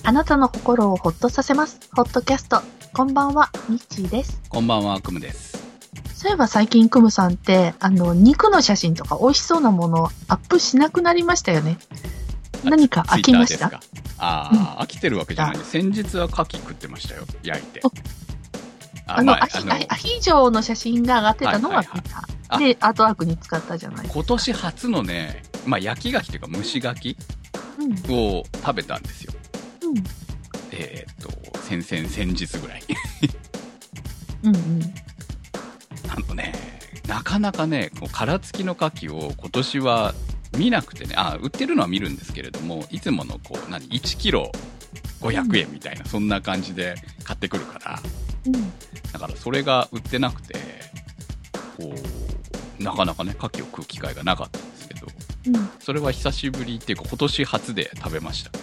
あなたの心をホッとさせます。ホットキャスト。こんばんは、ミッチーです。 こんばんは、クムです。 そういえば最近クムさんって、肉の写真とか美味しそうなものをアップしなくなりましたよね。何か飽きました？ 飽きてるわけじゃない。先日は牡蠣食ってましたよ、焼いて。 アヒージョの写真が上がってたのが見た。で、アートワークに使ったじゃないですか。 今年初のね、焼き牡蠣というか蒸し牡蠣を食べたんですよ。先日ぐらい。なかなかね、殻付きの牡蠣を今年は見なくてね、売ってるのは見るんですけれども、いつもの1キロ500円みたいな、そんな感じで買ってくるから、だからそれが売ってなくて、なかなかね、牡蠣を食う機会がなかったんですけど、それは久しぶりっていうか、今年初で食べました。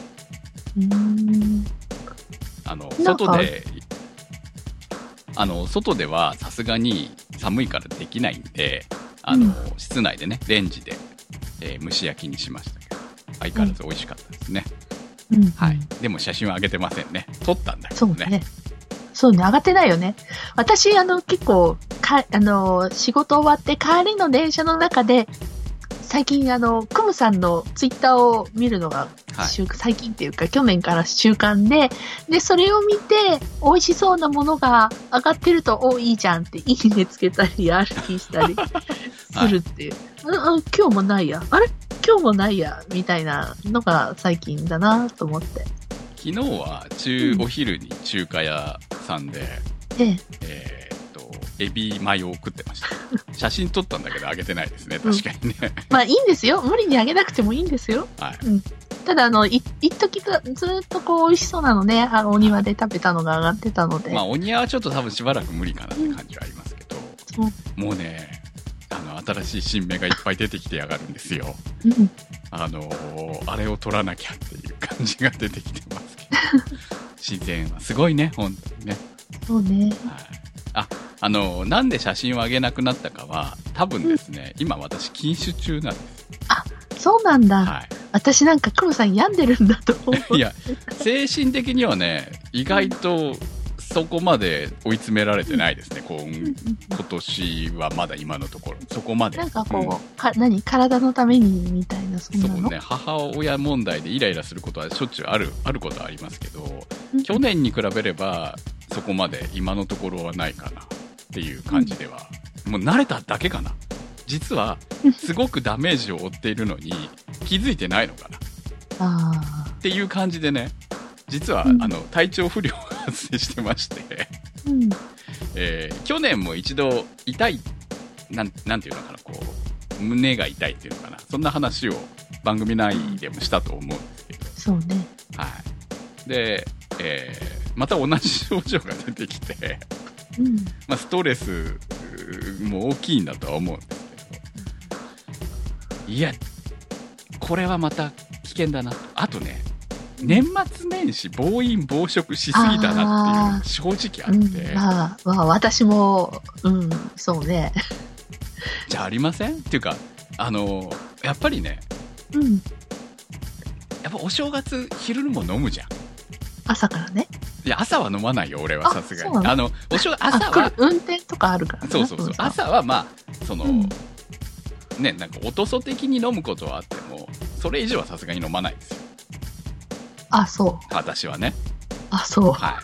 外ではさすがに寒いからできないんで、室内でね、レンジで、蒸し焼きにしましたけど、相変わらず美味しかったですね。はい。でも写真は上げてませんね。撮ったんだけどね。 そうね、上がってないよね。私、結構、仕事終わって帰りの電車の中で、最近、クムさんのツイッターを見るのが、最近っていうか、去年から習慣で、それを見て、美味しそうなものが上がってると、いいじゃんって、いいねつけたり、RT したりするっていう。今日もないや。今日もないや、みたいなのが最近だなと思って。 昨日はお昼に中華屋さんで、エビマヨを食ってました。写真撮ったんだけど上げてないですね、確かにね。 いいんですよ。無理に上げなくてもいいんですよ。 はい。 ただ、一時ずっと美味しそうなのね、お庭で食べたのが上がってたので。 お庭はちょっと多分しばらく無理かなって感じはありますけど、もうね、新しい新芽がいっぱい出てきてやがるんですよ。あれを取らなきゃっていう感じが出てきてますけど。自然はすごいね、本当にね。 そうね。 なんで写真を上げなくなったかは、多分ですね、今私禁酒中なんです。 そうなんだ。 はい。 私なんかクムさん病んでるんだと思う。 いや、精神的にはね、意外とそこまで追い詰められてないですね。今年はまだ今のところ。そこまで。 なんか体のためにみたいな、そんなの？ そうね、母親問題でイライラすることはしょっちゅうあることはありますけど、去年に比べれば、そこまで今のところはないかなっていう感じでは、もう慣れただけかな。実はすごくダメージを負っているのに気づいてないのかなっていう感じでね、実は、体調不良が発生してまして、去年も一度痛いなんていうのかな、胸が痛いっていうのかな、そんな話を番組内でもしたと思うんですけど、 そうね。 はい。で、また同じ症状が出てきて、ストレスも大きいんだとは思うんですけど、いや、これはまた危険だなと。あとね、年末年始暴飲暴食しすぎたなっていう正直あって、 私もそうね。 じゃありませんっていうか、やっぱりね、やっぱお正月昼も飲むじゃん。 朝からね。 いや、朝は飲まないよ、俺はさすがに。お正月、朝は運転とかあるからね。 そう。朝はね、なんかおとそ的に飲むことはあっても、それ以上はさすがに飲まないですよ。 そう。 私はね。 そう。 はい。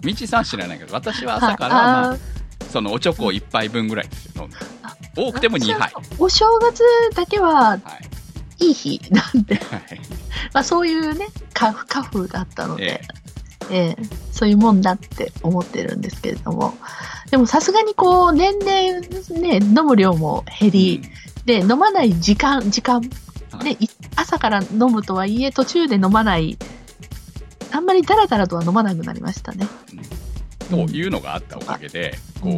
みちさん知らないけど、私は朝からそのおちょこ1杯分ぐらいですよ、飲んで。多くても2杯。 お正月だけは、いい日なんで。そういうね、家風だったので、そういうもんだって思ってるんですけれども。でもさすがに年々ね、飲む量も減り、で、飲まない時間、ね、朝から飲むとはいえ、途中で飲まない、あんまりダラダラとは飲まなくなりましたね。 というのがあったおかげで、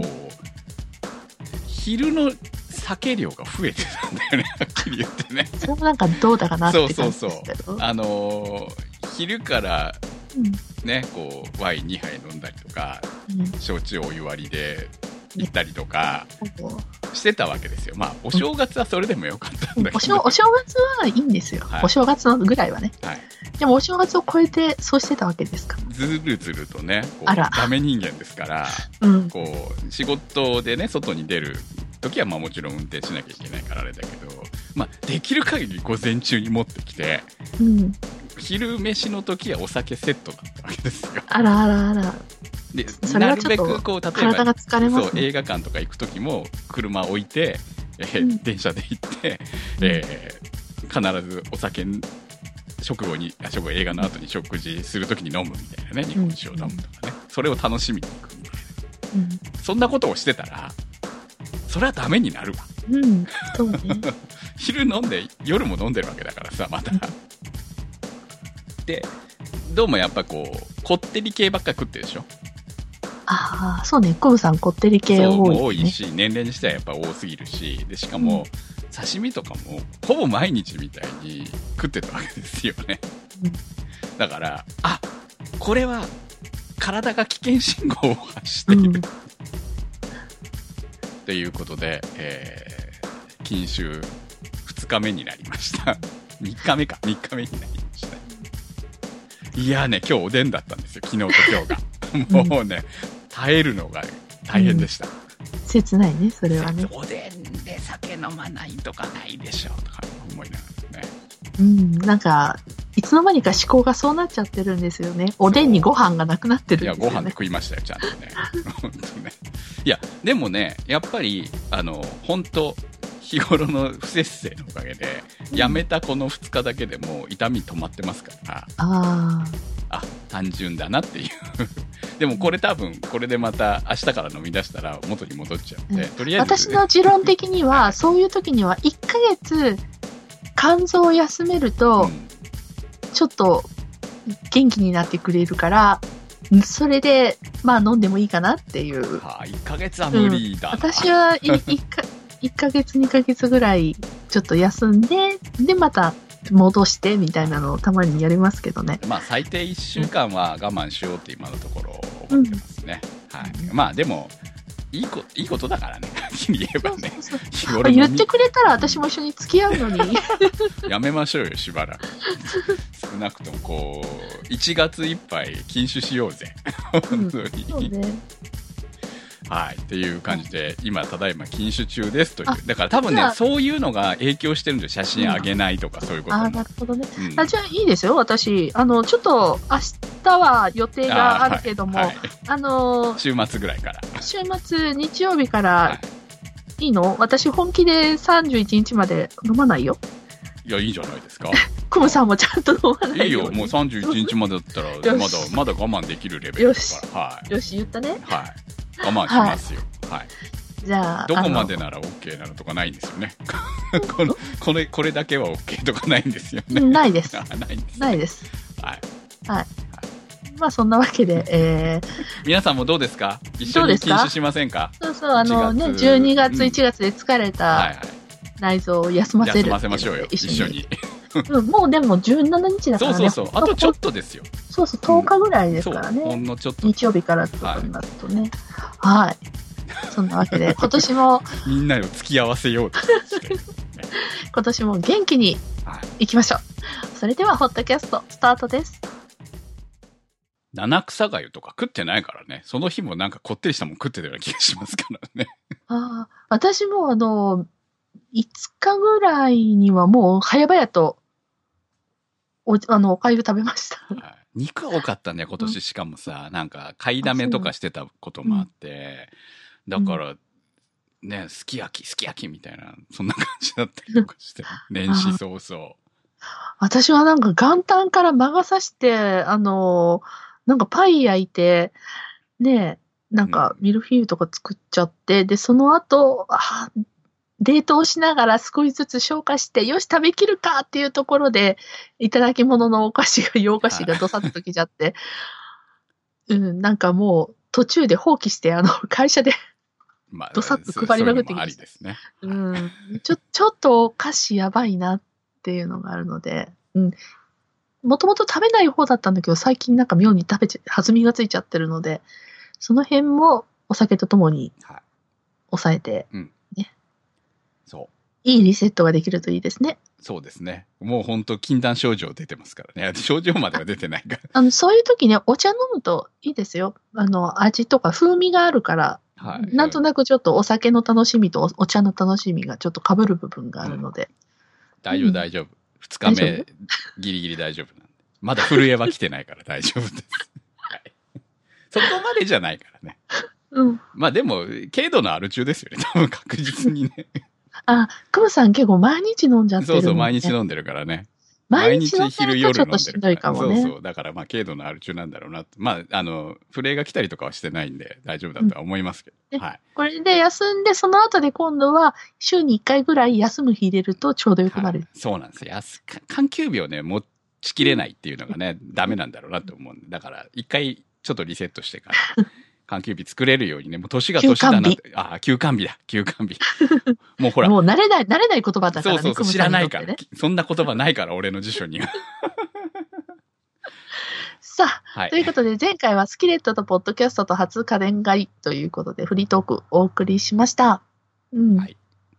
昼の酒量が増えてたんだよね、はっきり言ってね。 それもなんかどうだかなって感じですけど。 昼からね、ワイン2杯飲んだりとか、焼酎お湯割りで行ったりとかしてたわけですよ。まあ、お正月はそれでもよかったんだけど。 お正月はいいんですよ。お正月のぐらいはね。でもお正月を超えてそうしてたわけですか。 ずるずるとね、ダメ人間ですから、仕事でね、外に出る時はまあもちろん運転しなきゃいけないからあれだけど、まあ、できる限り午前中に持ってきて、昼飯の時はお酒セットだったわけですよ。 あらあらあら。 で、なるべく例えば体が疲れますね。 そう、映画館とか行く時も車置いて、電車で行って、必ずお酒映画の後に食事する時に飲むみたいなね、日本酒を飲むとかね、それを楽しみに行くみたいな、そんなことをしてたらそれはダメになるわ。 そうね。 昼飲んで夜も飲んでるわけだからさ、また。で、どうもやっぱこってり系ばっか食ってるでしょ。 ああ、そうね。コブさんこってり系多い、ね。 そう、多いし、年齢にしてはやっぱ多すぎるし、でしかも、刺身とかもほぼ毎日みたいに食ってたわけですよね。だから、これは体が危険信号を発している。ということで、禁酒2日目になりました。3日目になりました。いやね、今日おでんだったんですよ、昨日と今日が。もうね、耐えるのが大変でした。 切ないね、それはね。 おでんで酒飲まないとかないでしょとか思いながらね。 なんか、いつの間にか思考がそうなっちゃってるんですよね。おでんにご飯がなくなってるんですよね。 いや、ご飯で食いましたよ、ちゃんとね。本当ね。いや、でもね、やっぱり、本当日頃の不節制のおかげで、やめたこの2日だけでも痛み止まってますから、単純だなっていう。でもこれ多分、これでまた明日から飲み出したら元に戻っちゃうんで、とりあえず。 私の持論的には、そういう時には1ヶ月、肝臓を休めると、ちょっと元気になってくれるから、それで、まあ飲んでもいいかなっていう。 1ヶ月は無理だな。 私は1ヶ月、2ヶ月ぐらいちょっと休んで、で、また戻してみたいなのをたまにやりますけどね。 まあ最低1週間は我慢しようって今のところ思ってますね。まあでも、いいことだからね。はっきり言えばね。 言ってくれたら私も一緒に付き合うのに。 やめましょうよ、しばらく。少なくとも1月いっぱい禁酒しようぜ。本当に。そうね。はい。っていう感じで、今、ただいま禁酒中ですという。だから多分ね、そういうのが影響してるんですよ。写真あげないとか、そういうことも。 なるほどね。じゃあいいですよ、私。ちょっと、明日は予定があるけども、 週末ぐらいから。 週末、日曜日から、いいの？私、本気で31日まで飲まないよ。 いや、いいじゃないですか。 クムさんもちゃんと飲まないよ。 いいよ、もう31日までだったら、まだ我慢できるレベルですから。 よし、言ったね。 はい。我慢しますよ。はい。 じゃあ。 どこまでなら OK なのとかないんですよね。これだけは OK とかないんですよね。 ないです。 ないです。 はい。 まあそんなわけで、 皆さんもどうですか？一緒に禁酒しませんか？ そうそう、12月、1月で疲れた内臓を休ませる。 休ませましょうよ、一緒に。 もうでも17日だからね。 そう。あとちょっとですよ。 そう、10日ぐらいですからね。 ほんのちょっと。 日曜日からとかになるとね。はい。そんなわけで、今年も。 みんなを付き合わせようとして。 今年も元気に行きましょう。それでは、ホットキャスト、スタートです。 七草粥とか食ってないからね。その日もなんかこってりしたもん食ってたような気がしますからね。 私も5日ぐらいにはもう早々とおかゆ食べました。 肉多かったね、今年。しかもさ、なんか買いだめとかしてたこともあって、だからね、すき焼きみたいな、そんな感じだったりとかして、年始早々。 私はなんか元旦から魔が差して、なんかパイ焼いて、ね、なんかミルフィーユとか作っちゃって、で、その後、冷凍しながら少しずつ消化して、よし、食べきるかっていうところで、いただき物の洋菓子がどさっときちゃって、なんかもう途中で放棄して、会社で、どさっと配りまくってきました。ちょっとお菓子やばいなっていうのがあるので、もともと食べない方だったんだけど、最近なんか妙に弾みがついちゃってるので、その辺もお酒とともに抑えて、 うん。 ね。 そう。 いいリセットができるといいですね。 そうですね。もう本当禁断症状出てますからね。症状までは出てないから。 そういう時ね、お茶飲むといいですよ。味とか風味があるから、 はい。 なんとなくちょっとお酒の楽しみとお茶の楽しみがちょっと被る部分があるので。 大丈夫、大丈夫。二日目、ギリギリ大丈夫なんで。まだ震えは来てないから大丈夫です。はい。そこまでじゃないからね。 うん。 まあでも、軽度のアル中ですよね。多分確実にね。 クムさん結構毎日飲んじゃってるもんね。 そうそう、毎日飲んでるからね。 毎日飲んでるとちょっとしんどいかもね。 そうそう。だからまあ、軽度のアル中なんだろうな。まあ、震えが来たりとかはしてないんで大丈夫だとは思いますけど。はい。 これで休んで、その後で今度は週に1回ぐらい休む日入れるとちょうどよくなる。 はい、そうなんですよ。緩急日をね、持ちきれないっていうのがね、ダメなんだろうなと思うんで。だから、一回ちょっとリセットしてから、緩急日作れるようにね、もう年が年だなって。休館日だ、休館日。もうほら。 もう慣れない言葉だからね。 そう、知らないから。そんな言葉ないから、俺の辞書には。 さあ、はい、ということで前回はスキレットとポッドキャストと初家電買いということでフリートークお送りしました。うん。はい。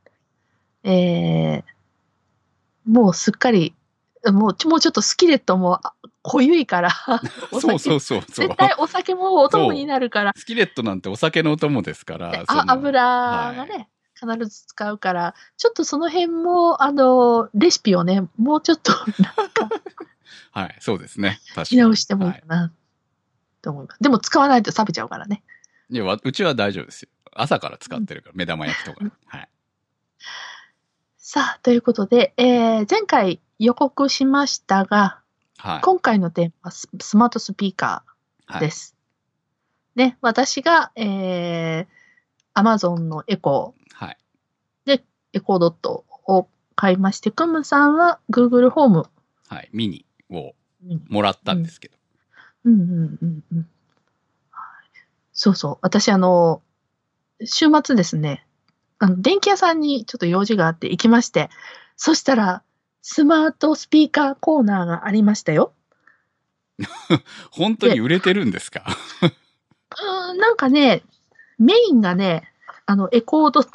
もうすっかり、もうちょっとスキレットも濃ゆいからそう。 絶対お酒もお供になるから。 スキレットなんてお酒のお供ですから。 油がね、はい、必ず使うから、ちょっとその辺も、レシピをね、もうちょっとなんか、 はい、そうですね。確かに。 見直してもいいかな、と思います。でも使わないと冷めちゃうからね。 いや、うちは大丈夫ですよ。朝から使ってるから、目玉焼きとか。はい。 さあ、ということで、前回予告しましたが、はい、今回のテーマはスマートスピーカーです。はい、ね、私が、Amazon のエコー、はい、で、エコードットを買いまして、クムさんは Google ホーム。 はい、ミニをもらったんですけど。 そうそう。私、週末ですね、電気屋さんにちょっと用事があって行きまして、そしたら、スマートスピーカーコーナーがありましたよ。 本当に売れてるんですか？ なんかね、メインがね、エコーだった。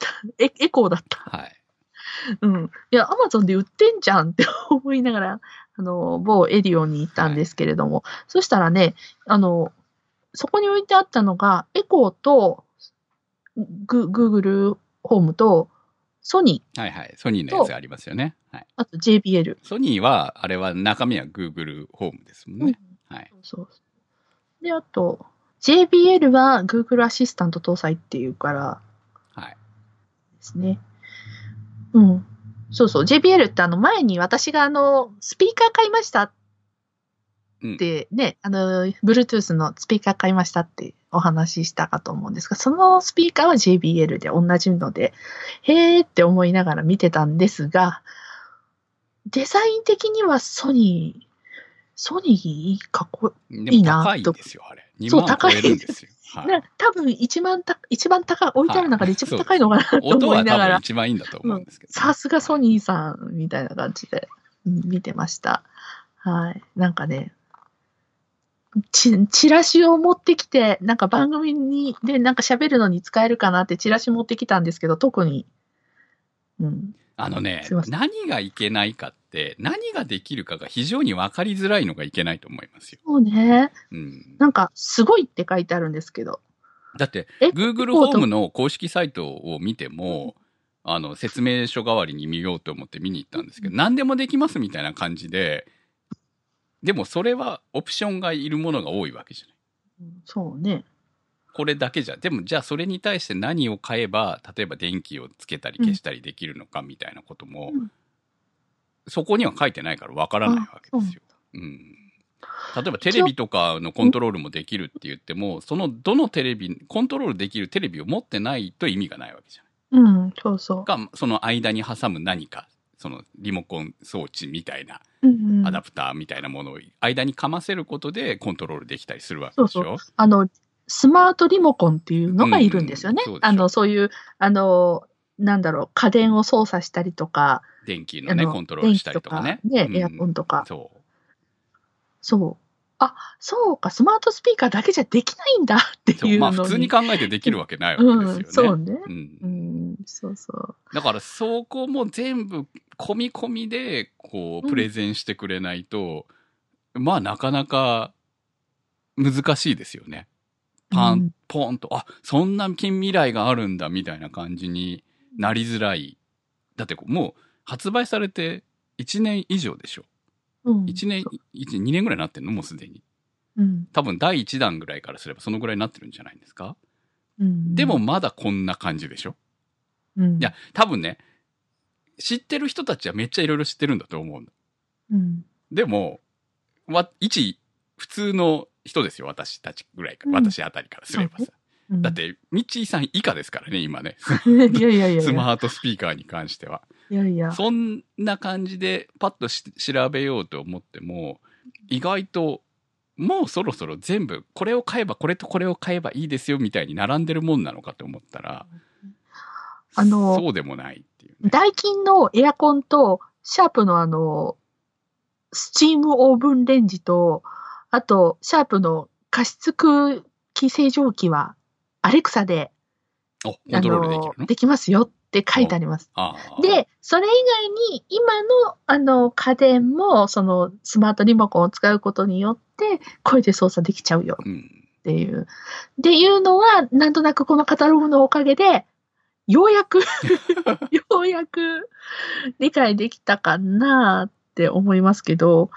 はい。うん。いや、アマゾンで売ってんじゃんって思いながら、某エディオンに行ったんですけれども、はい、そしたらね、そこに置いてあったのが、エコーと、Google ホームと、ソニー。 はいはい。ソニーのやつありますよね。はい。 あと JBL。 ソニーは、あれは中身は Google ホームですもんね。はい。 そう。で、あと、JBL は Google アシスタント搭載っていうから、 はい。 ですね。うん。そうそう。JBL って前に私がスピーカー買いましたってね、Bluetooth のスピーカー買いましたってお話ししたかと思うんですが、そのスピーカーは JBL で同じので、へーって思いながら見てたんですが、デザイン的にはソニーかっこいいなと。 高いんですよ、あれ。2万超えるんですよ。 はい、多分一番高い、置いてある中で一番高いのかなと思いながら。 音は多分一番いいんだと思うんですけど、 さすがソニーさんみたいな感じで見てました。はい。なんかね、チラシを持ってきて、なんか番組でなんか喋るのに使えるかなってチラシ持ってきたんですけど、特に。 何がいけないかって、何ができるかが非常に分かりづらいのがいけないと思いますよ。 そうね。なんか、すごいって書いてあるんですけど。 だって、Google ホームの公式サイトを見ても、説明書代わりに見ようと思って見に行ったんですけど、何でもできますみたいな感じで、でもそれはオプションがいるものが多いわけじゃない。 そうね。 これだけじゃ。でもじゃあそれに対して何を買えば、例えば電気をつけたり消したりできるのかみたいなことも、そこには書いてないからわからないわけですよ。例えばテレビとかのコントロールもできるって言っても、そのどのテレビ、コントロールできるテレビを持ってないと意味がないわけじゃない。 そうそう。 か、その間に挟む何か。そのリモコン装置みたいな、アダプターみたいなものを間にかませることでコントロールできたりするわけでしょ。 そうスマートリモコンっていうのがいるんですよね。そういう、なんだろう、家電を操作したりとか。 電気のね、コントロールしたりとかね。 エアコンとか。そう。 あ、そうか、スマートスピーカーだけじゃできないんだってそう、 いうのに。 まあ普通に考えてできるわけないわけですよね。 そうね。そうそう。 だからそこも全部込み込みで、こう、プレゼンしてくれないと、まあなかなか難しいですよね。ポンと、あ、そんな近未来があるんだみたいな感じになりづらい。だってもう発売されて1年以上でしょ。1年、2年ぐらいなってんのもうすでに。多分第1弾ぐらいからすればそのぐらいになってるんじゃないんですか。でもまだこんな感じでしょ。いや、多分ね、知ってる人たちはめっちゃいろいろ知ってるんだと思う。でも、一普通の人ですよ、私たちぐらいから、私あたりからすればさ。だって、ミッチーさん以下ですからね、今ね。 いやいやいや。 スマートスピーカーに関しては。 いやいや。 そんな感じでパッと調べようと思っても、意外と、もうそろそろ全部、これを買えば、これとこれを買えばいいですよ、みたいに並んでるもんなのかと思ったら、そうでもないっていう、ね。 ダイキンのエアコンと、シャープのスチームオーブンレンジと、あと、シャープの加湿空気清浄機は、アレクサで、 コントロールできるの？ できますよって書いてあります。で、それ以外に、今の家電も、そのスマートリモコンを使うことによって、声で操作できちゃうよっていう。っていうのは、なんとなくこのカタログのおかげで、ようやく理解できたかなって思いますけど、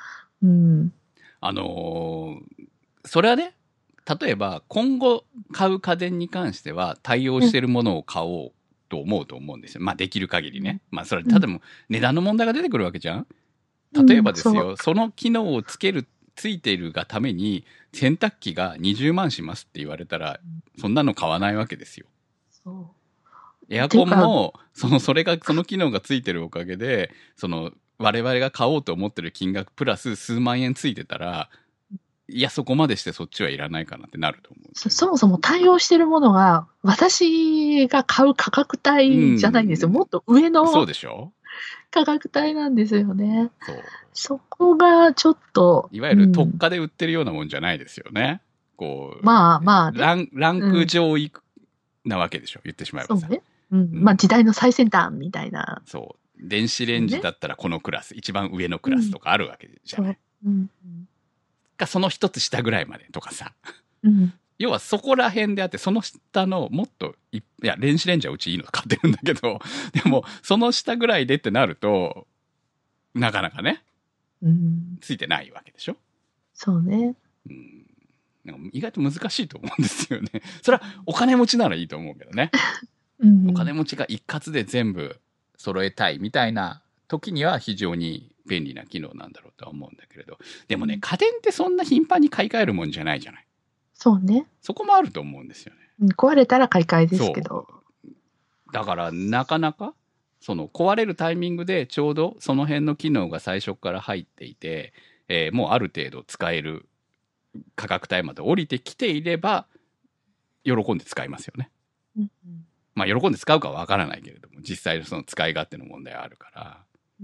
それはね、例えば今後買う家電に関しては対応しているものを買おうと思うんですよ。まあできる限りね。まあそれ、ただも値段の問題が出てくるわけじゃん。例えばですよ、その機能をついているがために洗濯機が20万しますって言われたら、そんなの買わないわけですよ。エアコンも、その機能がついてるおかげで、我々が買おうと思ってる金額プラス数万円ついてたら、いや、そこまでしてそっちはいらないかなってなると思う。 そもそも対応してるものが、私が買う価格帯じゃないんですよ。もっと上のそうでしょ？ 価格帯なんですよね。そこがちょっと。 いわゆる特価で売ってるようなもんじゃないですよね。こう。 まあ、 ね。ランク上位なわけでしょ。言ってしまえばさ。 そうね。まあ時代の最先端みたいな。 そう。電子レンジだったらこのクラス、一番上のクラスとかあるわけじゃない。その一つ下ぐらいまでとかさ。要はそこら辺であって、その下のもっと、いや、電子レンジはうちいいの買ってるんだけど、でも、その下ぐらいでってなると、なかなかね、ついてないわけでしょ？ そうね。 なんか意外と難しいと思うんですよね。それはお金持ちならいいと思うけどね。お金持ちが一括で全部揃えたいみたいな時には非常に便利な機能なんだろうとは思うんだけれど。でもね、家電ってそんな頻繁に買い替えるもんじゃないじゃない。 そうね。 そこもあると思うんですよね。 壊れたら買い替えですけど。 だからなかなか、壊れるタイミングでちょうどその辺の機能が最初から入っていて、もうある程度使える価格帯まで降りてきていれば、喜んで使いますよね。まあ喜んで使うかはわからないけれども、実際その使い勝手の問題はあるから、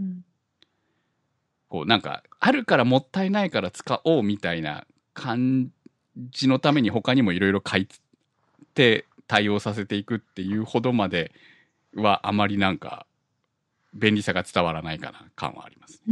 こうなんか、あるからもったいないから使おうみたいな感じのために他にもいろいろ書いて対応させていくっていうほどまではあまりなんか便利さが伝わらないかな感はありますね。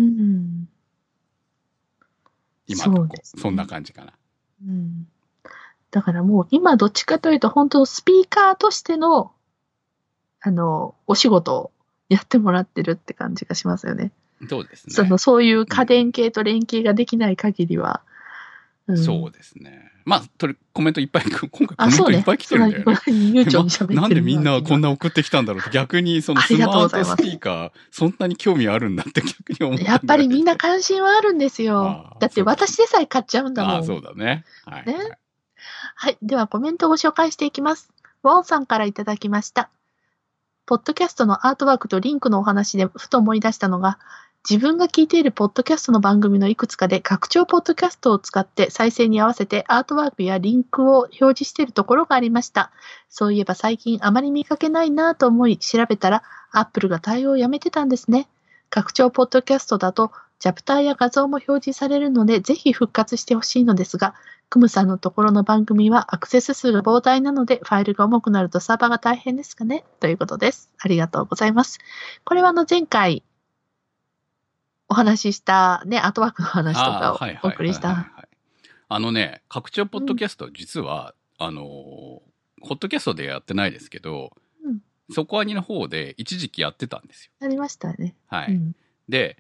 今のとこ、そんな感じかな。 だからもう今どっちかというと本当スピーカーとしてのお仕事をやってもらってるって感じがしますよね。 そうですね。 そういう家電系と連携ができない限りは。 そうですね。まあ、コメントいっぱい、今回コメントいっぱい来てるんだよね。なんでみんなこんな送ってきたんだろうって逆にそのスマートスピーカー、そんなに興味あるんだって逆に思った。 やっぱりみんな関心はあるんですよ。だって私でさえ買っちゃうんだもん。 そうだね。はい。 ね。はい。ではコメントをご紹介していきます。ウォンさんからいただきました。ポッドキャストのアートワークとリンクのお話でふと思い出したのが、自分が聞いているポッドキャストの番組のいくつかで拡張ポッドキャストを使って再生に合わせてアートワークやリンクを表示しているところがありました。そういえば最近あまり見かけないなぁと思い調べたら Apple が対応をやめてたんですね。拡張ポッドキャストだとチャプターや画像も表示されるので、ぜひ復活してほしいのですが、クムさんのところの番組はアクセス数が膨大なので、ファイルが重くなるとサーバーが大変ですかねということです。ありがとうございます。これは前回お話ししたね、アートワークの話とかをお送りした。 拡張ポッドキャスト、実は、ポッドキャストでやってないですけど、そこアニの方で一時期やってたんですよ。 やりましたね。 はい。で、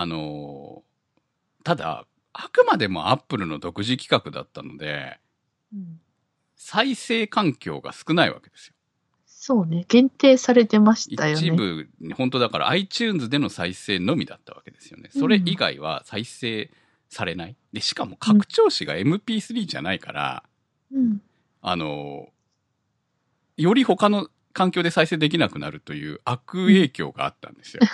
ただ、あくまでもアップルの独自企画だったので、再生環境が少ないわけですよ。 そうね。限定されてましたよね。 一部、本当だから iTunes での再生のみだったわけですよね。それ以外は再生されない。で、しかも拡張子が MP3 じゃないから、より他の環境で再生できなくなるという悪影響があったんですよ。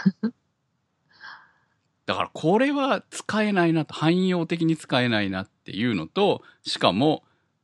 だからこれは使えないなと、汎用的に使えないなっていうのと、しかも、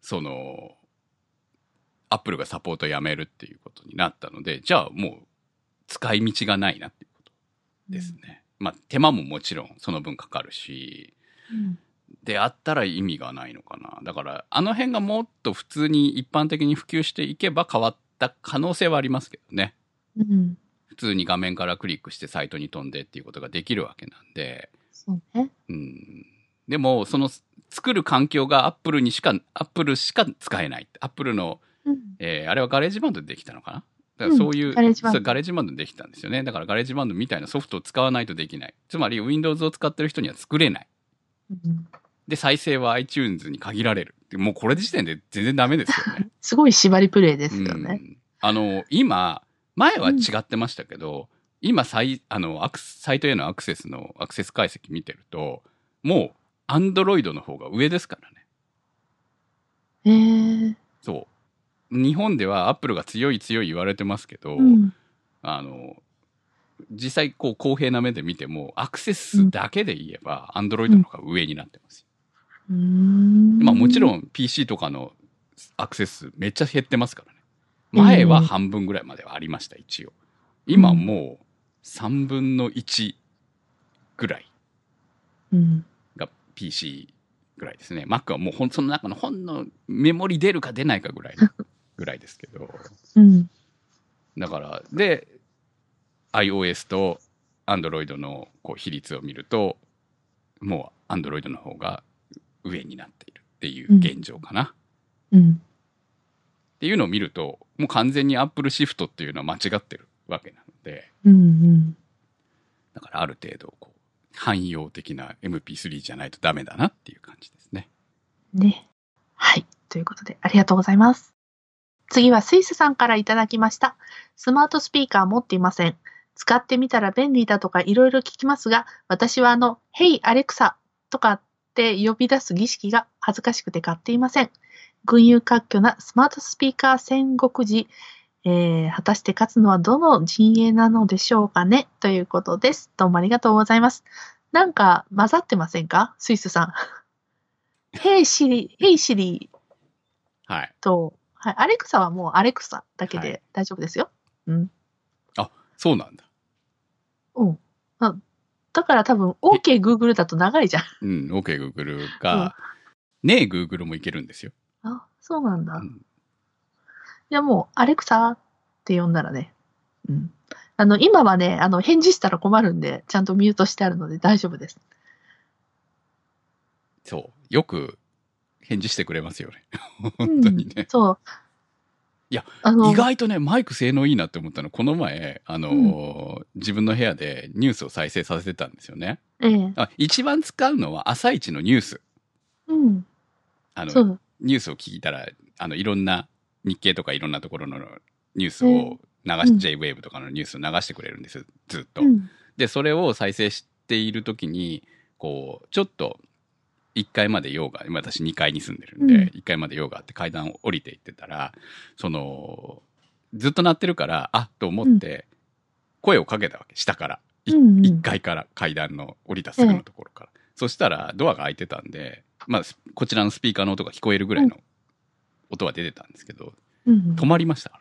アップルがサポートをやめるっていうことになったので、じゃあもう使い道がないなっていうことですね。まあ手間ももちろんその分かかるし、であったら意味がないのかな。だからあの辺がもっと普通に一般的に普及していけば変わった可能性はありますけどね。普通に画面からクリックしてサイトに飛んでっていうことができるわけなんで。 そうね。 でもその作る環境がアップルしか使えない。アップルのあれはガレージバンドでできたのかな。だからそういう、ガレージバンドでできたんですよね。だからガレージバンドみたいなソフトを使わないとできない。つまり Windows を使ってる人には作れない。で、再生は iTunes に限られる。もうこれ時点で全然ダメですよね。 すごい縛りプレイですよね。 今、前は違ってましたけど、今サイトへのアクセス解析見てると、もう Android の方が上ですからね。そう。日本ではアップルが強い言われてますけど、実際こう公平な目で見てもアクセス数だけで言えば Android の方が上になってます。まあもちろん PC とかのアクセス数めっちゃ減ってますからね。前は半分ぐらいまではありました一応。今もう3分の1ぐらいが PC ぐらいですね。Mac はもうその中のほんのメモリ出るか出ないかぐらいですけど、だからで iOS と Android のこう比率を見るともう Android の方が上になっているっていう現状かな、っていうのを見るともう完全に Apple シフトっていうのは間違ってるわけなので、だからある程度こう汎用的な MP3 じゃないとダメだなっていう感じですね。 はい。ということでありがとうございます。次はスイスさんからいただきました。スマートスピーカー持っていません。使ってみたら便利だとかいろいろ聞きますが、私はHey Alexa とかって呼び出す儀式が恥ずかしくて買っていません。群雄割拠なスマートスピーカー戦国時、果たして勝つのはどの陣営なのでしょうかねということです。どうもありがとうございます。なんか混ざってませんかスイスさん。Hey Siri と、はい、アレクサはもうアレクサだけで大丈夫ですよ。 あ、そうなんだ。 だから多分 OK Google だと長いじゃん。 OK Google が、ねえ Google もいけるんですよ。 あ、そうなんだ。いやもうアレクサって呼んだらね。今はね、返事したら困るんで、ちゃんとミュートしてあるので大丈夫です。 そう。よく返事してくれますよね。本当にね。 そう。 いや、意外とね、マイク性能いいなって思ったの。この前、自分の部屋でニュースを再生させてたんですよね。一番使うのは朝一のニュース。ニュースを聞いたら、いろんな日経とかいろんなところのニュースをJ-Wave とかのニュースを流してくれるんですよ、ずっと。で、それを再生しているときに、こう、ちょっと、1階まで用が、私2階に住んでるんで、1階まで用があって階段を降りていってたら、ずっと鳴ってるから、と思って、声をかけたわけ、下から。1階から階段の降りたすぐのところから。そしたら、ドアが開いてたんで、こちらのスピーカーの音が聞こえるぐらいの音は出てたんですけど、止まりましたからね。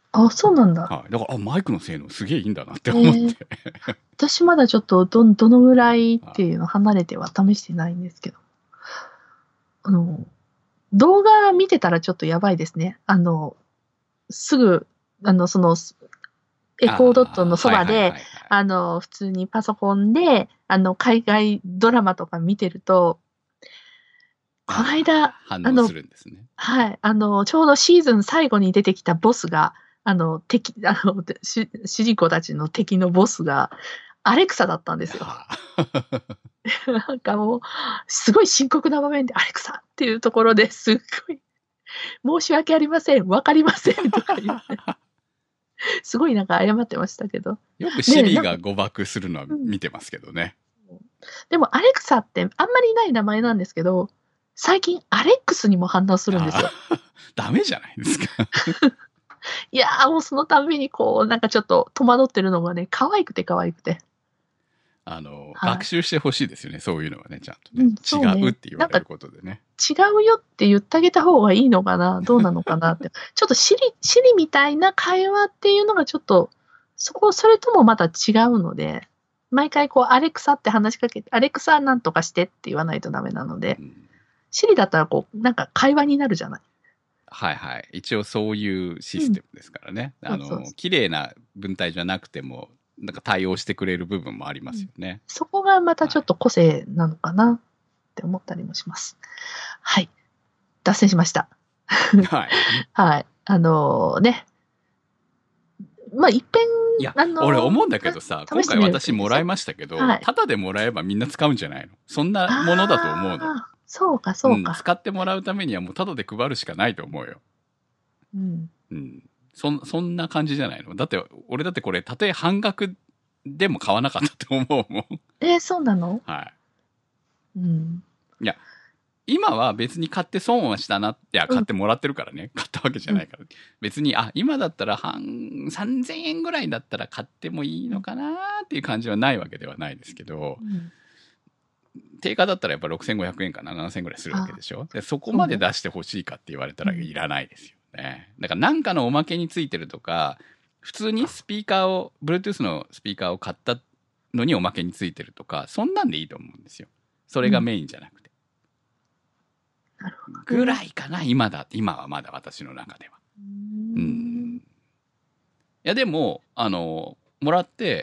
あ、そうなんだ。 はい。だから、マイクの性能すげえいいんだなって思って。 私まだちょっとどのぐらいっていうの離れては試してないんですけど。あの、動画見てたらちょっとやばいですね。すぐ、その、エコードットのそばで、普通にパソコンで、海外ドラマとか見てると、この間、 反応するんですね。 はい。ちょうどシーズン最後に出てきたボスが、主人公たちの敵のボスが、アレクサだったんですよ。なんかもう、すごい深刻な場面で、アレクサっていうところですっごい、申し訳ありません、わかりませんとか言って、すごいなんか謝ってましたけど。 よくシリが誤爆するのは見てますけどね。 でも、アレクサってあんまりない名前なんですけど、最近アレックスにも反応するんですよ。 ダメじゃないですか。 いやー、もうそのたびにこう、なんかちょっと戸惑ってるのがね、可愛くて可愛くて。 学習してほしいですよね、そういうのはね、ちゃんとね。違うって言われることでね。 違うよって言ってあげた方がいいのかな、どうなのかなって。ちょっとシリみたいな会話っていうのがちょっと、それともまた違うので、毎回こう、アレクサって話しかけて、アレクサなんとかしてって言わないとダメなので、シリだったらこう、なんか会話になるじゃない。 はいはい。一応そういうシステムですからね。綺麗な文体じゃなくても、なんか対応してくれる部分もありますよね。 そこがまたちょっと個性なのかなって思ったりもします。はい。脱線しました。 はい。 はい。ね。まあ、いっぺん、 いや、俺思うんだけどさ、今回私もらいましたけど、タダでもらえばみんな使うんじゃないの？そんなものだと思うの。 そうか、そうか、 使ってもらうためにはもうタダで配るしかないと思うよ。そんな感じじゃないの？だって、俺だってこれ、たとえ半額でも買わなかったと思うもん。 そうなの？ はい。いや、今は別に買って損はしたなって、買ってもらってるからね。買ったわけじゃないから。別に、今だったら3000円ぐらいだったら買ってもいいのかなっていう感じはないわけではないですけど、定価だったらやっぱ6500円か7000円ぐらいするわけでしょ。でそこまで出してほしいかって言われたらいらないですよね。だからなんかのおまけについてるとか、普通にスピーカーを、Bluetooth のスピーカーを買ったのにおまけについてるとか、そんなんでいいと思うんですよ。それがメインじゃなくて。 なるほど。 ぐらいかな、今はまだ私の中では。いや、でも、もらって、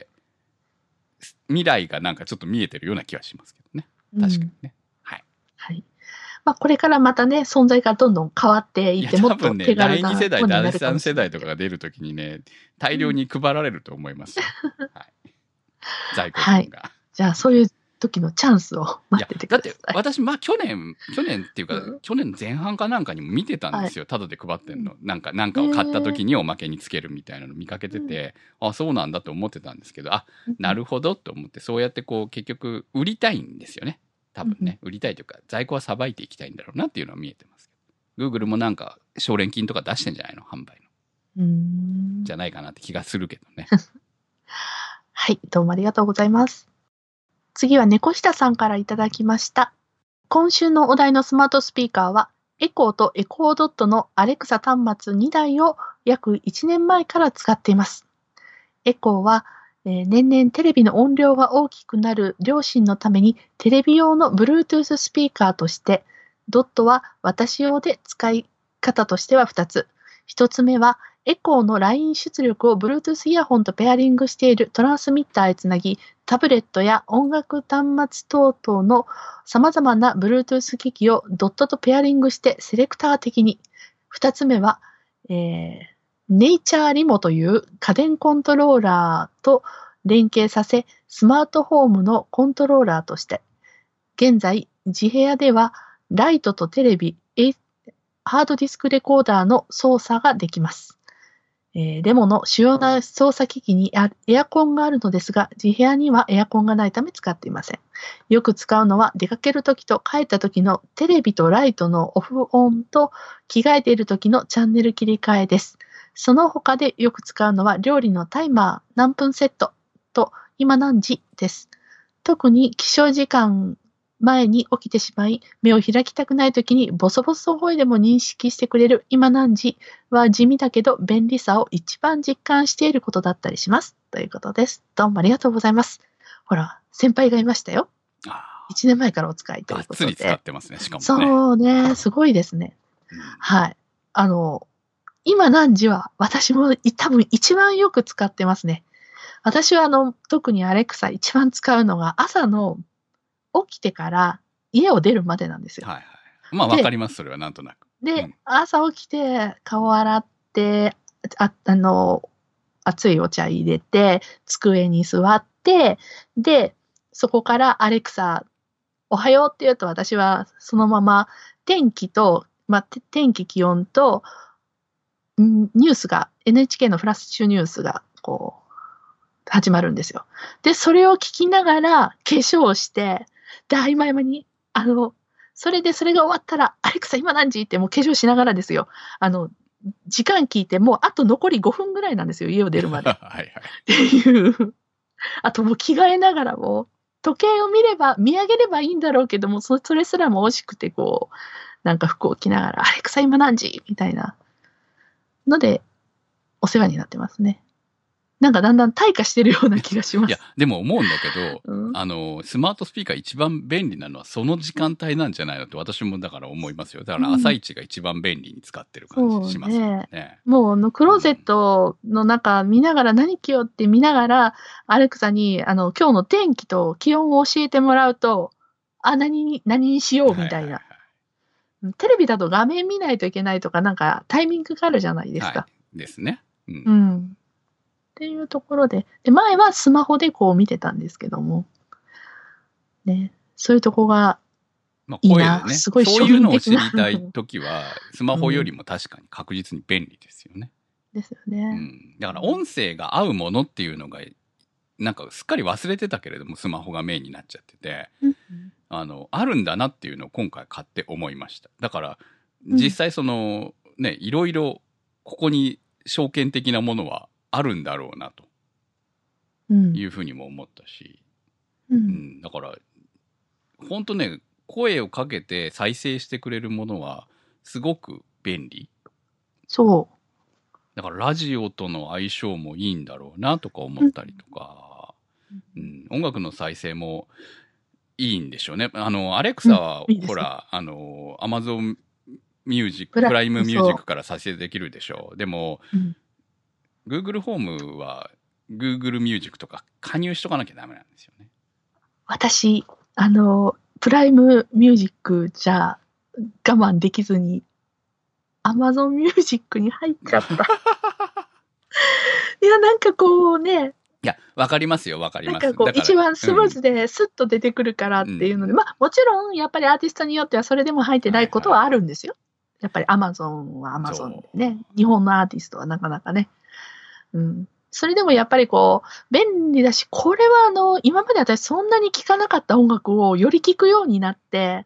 未来がなんかちょっと見えてるような気はしますけどね。確かにね。はい。 はい。まあ、これからまたね、存在がどんどん変わっていって、もっと手軽なものになるかもしれない。 第2世代、第3世代とかが出るときにね、大量に配られると思いますよ。はい。在庫分が。 じゃあ、そういう時のチャンスを待っててください。 だって、私、去年っていうか、去年前半かなんかにも見てたんですよ。タダで配ってんの。なんかを買った時におまけにつけるみたいなの見かけてて、そうなんだと思ってたんですけど、なるほどと思って、そうやってこう、結局、売りたいんですよね。多分ね。売りたいというか、在庫はさばいていきたいんだろうなっていうのは見えてますけど。Google もなんか、奨励金とか出してんじゃないの？販売の。じゃないかなって気がするけどね。 はい、どうもありがとうございます。次は猫下さんからいただきました。今週のお題のスマートスピーカーは、エコーとエコードットのアレクサ端末2台を約1年前から使っています。エコーは、年々テレビの音量が大きくなる両親のためにテレビ用の Bluetooth スピーカーとして、ドットは私用で使い方としては2つ。1つ目は、エコーのライン出力を Bluetooth イヤホンとペアリングしているトランスミッターへつなぎ、タブレットや音楽端末等々の様々な Bluetooth 機器をドットとペアリングしてセレクター的に。2つ目は、ネイチャーリモという家電コントローラーと連携させ、スマートフォームのコントローラーとして、現在、自部屋ではライトとテレビ、ハードディスクレコーダーの操作ができます。レモの主要な操作機器にエアコンがあるのですが、自部屋にはエアコンがないため使っていません。よく使うのは出かけるときと帰ったときのテレビとライトのオフオンと着替えているときのチャンネル切り替えです。その他でよく使うのは料理のタイマー何分セットと今何時です。特に起床時間前に起きてしまい、目を開きたくないときにボソボソ声でも認識してくれる今何時は地味だけど便利さを一番実感していることだったりします。ということです。どうもありがとうございます。ほら、先輩がいましたよ。1年前からお使いということで。 がっつり使ってますね、しかもね。 そうね、すごいですね。はい。今何時は私も多分一番よく使ってますね。私は特にアレクサ一番使うのが朝の起きてから家を出るまでなんですよ。 はいはい。まあわかります、それはなんとなく。 で、朝起きて顔洗って、熱いお茶入れて、机に座って、で、そこからアレクサ、おはようって言うと私はそのまま天気と、天気気温と、ニュースが、NHK のフラッシュニュースが、こう、始まるんですよ。で、それを聞きながら化粧して、で、合間に、それが終わったら、アレクサ今何時ってもう化粧しながらですよ。時間聞いて、もうあと残り5分ぐらいなんですよ、家を出るまで。 はいはい。 っていう。あともう着替えながらも、時計を見上げればいいんだろうけども、それすらも惜しくて、こう、なんか服を着ながら、アレクサ今何時みたいなので、お世話になってますね。なんかだんだん退化してるような気がします。 いや、でも思うんだけど、スマートスピーカー一番便利なのはその時間帯なんじゃないのって私もだから思いますよ。だから朝一が一番便利に使ってる感じしますよね。 もうクローゼットの中見ながら何着ようって見ながら、アレクサに今日の天気と気温を教えてもらうと、何にしようみたいな。テレビだと画面見ないといけないとか、なんかタイミングがあるじゃないですか。 ですね。 っていうところで、前はスマホでこう見てたんですけども、ね、そういうとこがいいな、すごいそういうのを知りたいときは、スマホよりも確かに確実に便利ですよね。 ですよね。 だから音声が合うものっていうのが、なんかすっかり忘れてたけれども、スマホがメインになっちゃってて、あるんだなっていうのを今回買って思いました。だから、実際いろいろここに証券的なものはあるんだろうなというふうにも思ったし、だから本当ね、声をかけて再生してくれるものはすごく便利。だからラジオとの相性もいいんだろうなとか思ったりとか、音楽の再生もいいんでしょうね。アレクサは、ほら、Amazon Music、プライムミュージックから再生できるでしょう。でも、Google ホームは Google ミュージックとか加入しとかなきゃダメなんですよね。 私、プライムミュージックじゃ我慢できずに、Amazon ミュージックに入っちゃった。いや、なんかこうね。 いや、わかりますよ、わかります。 なんかこう、一番スムーズでスッと出てくるからっていうので、もちろん、やっぱりアーティストによってはそれでも入ってないことはあるんですよ。やっぱり Amazon は Amazon でね、日本のアーティストはなかなかね。それでもやっぱりこう、便利だし、これは今まで私そんなに聴かなかった音楽をより聴くようになって、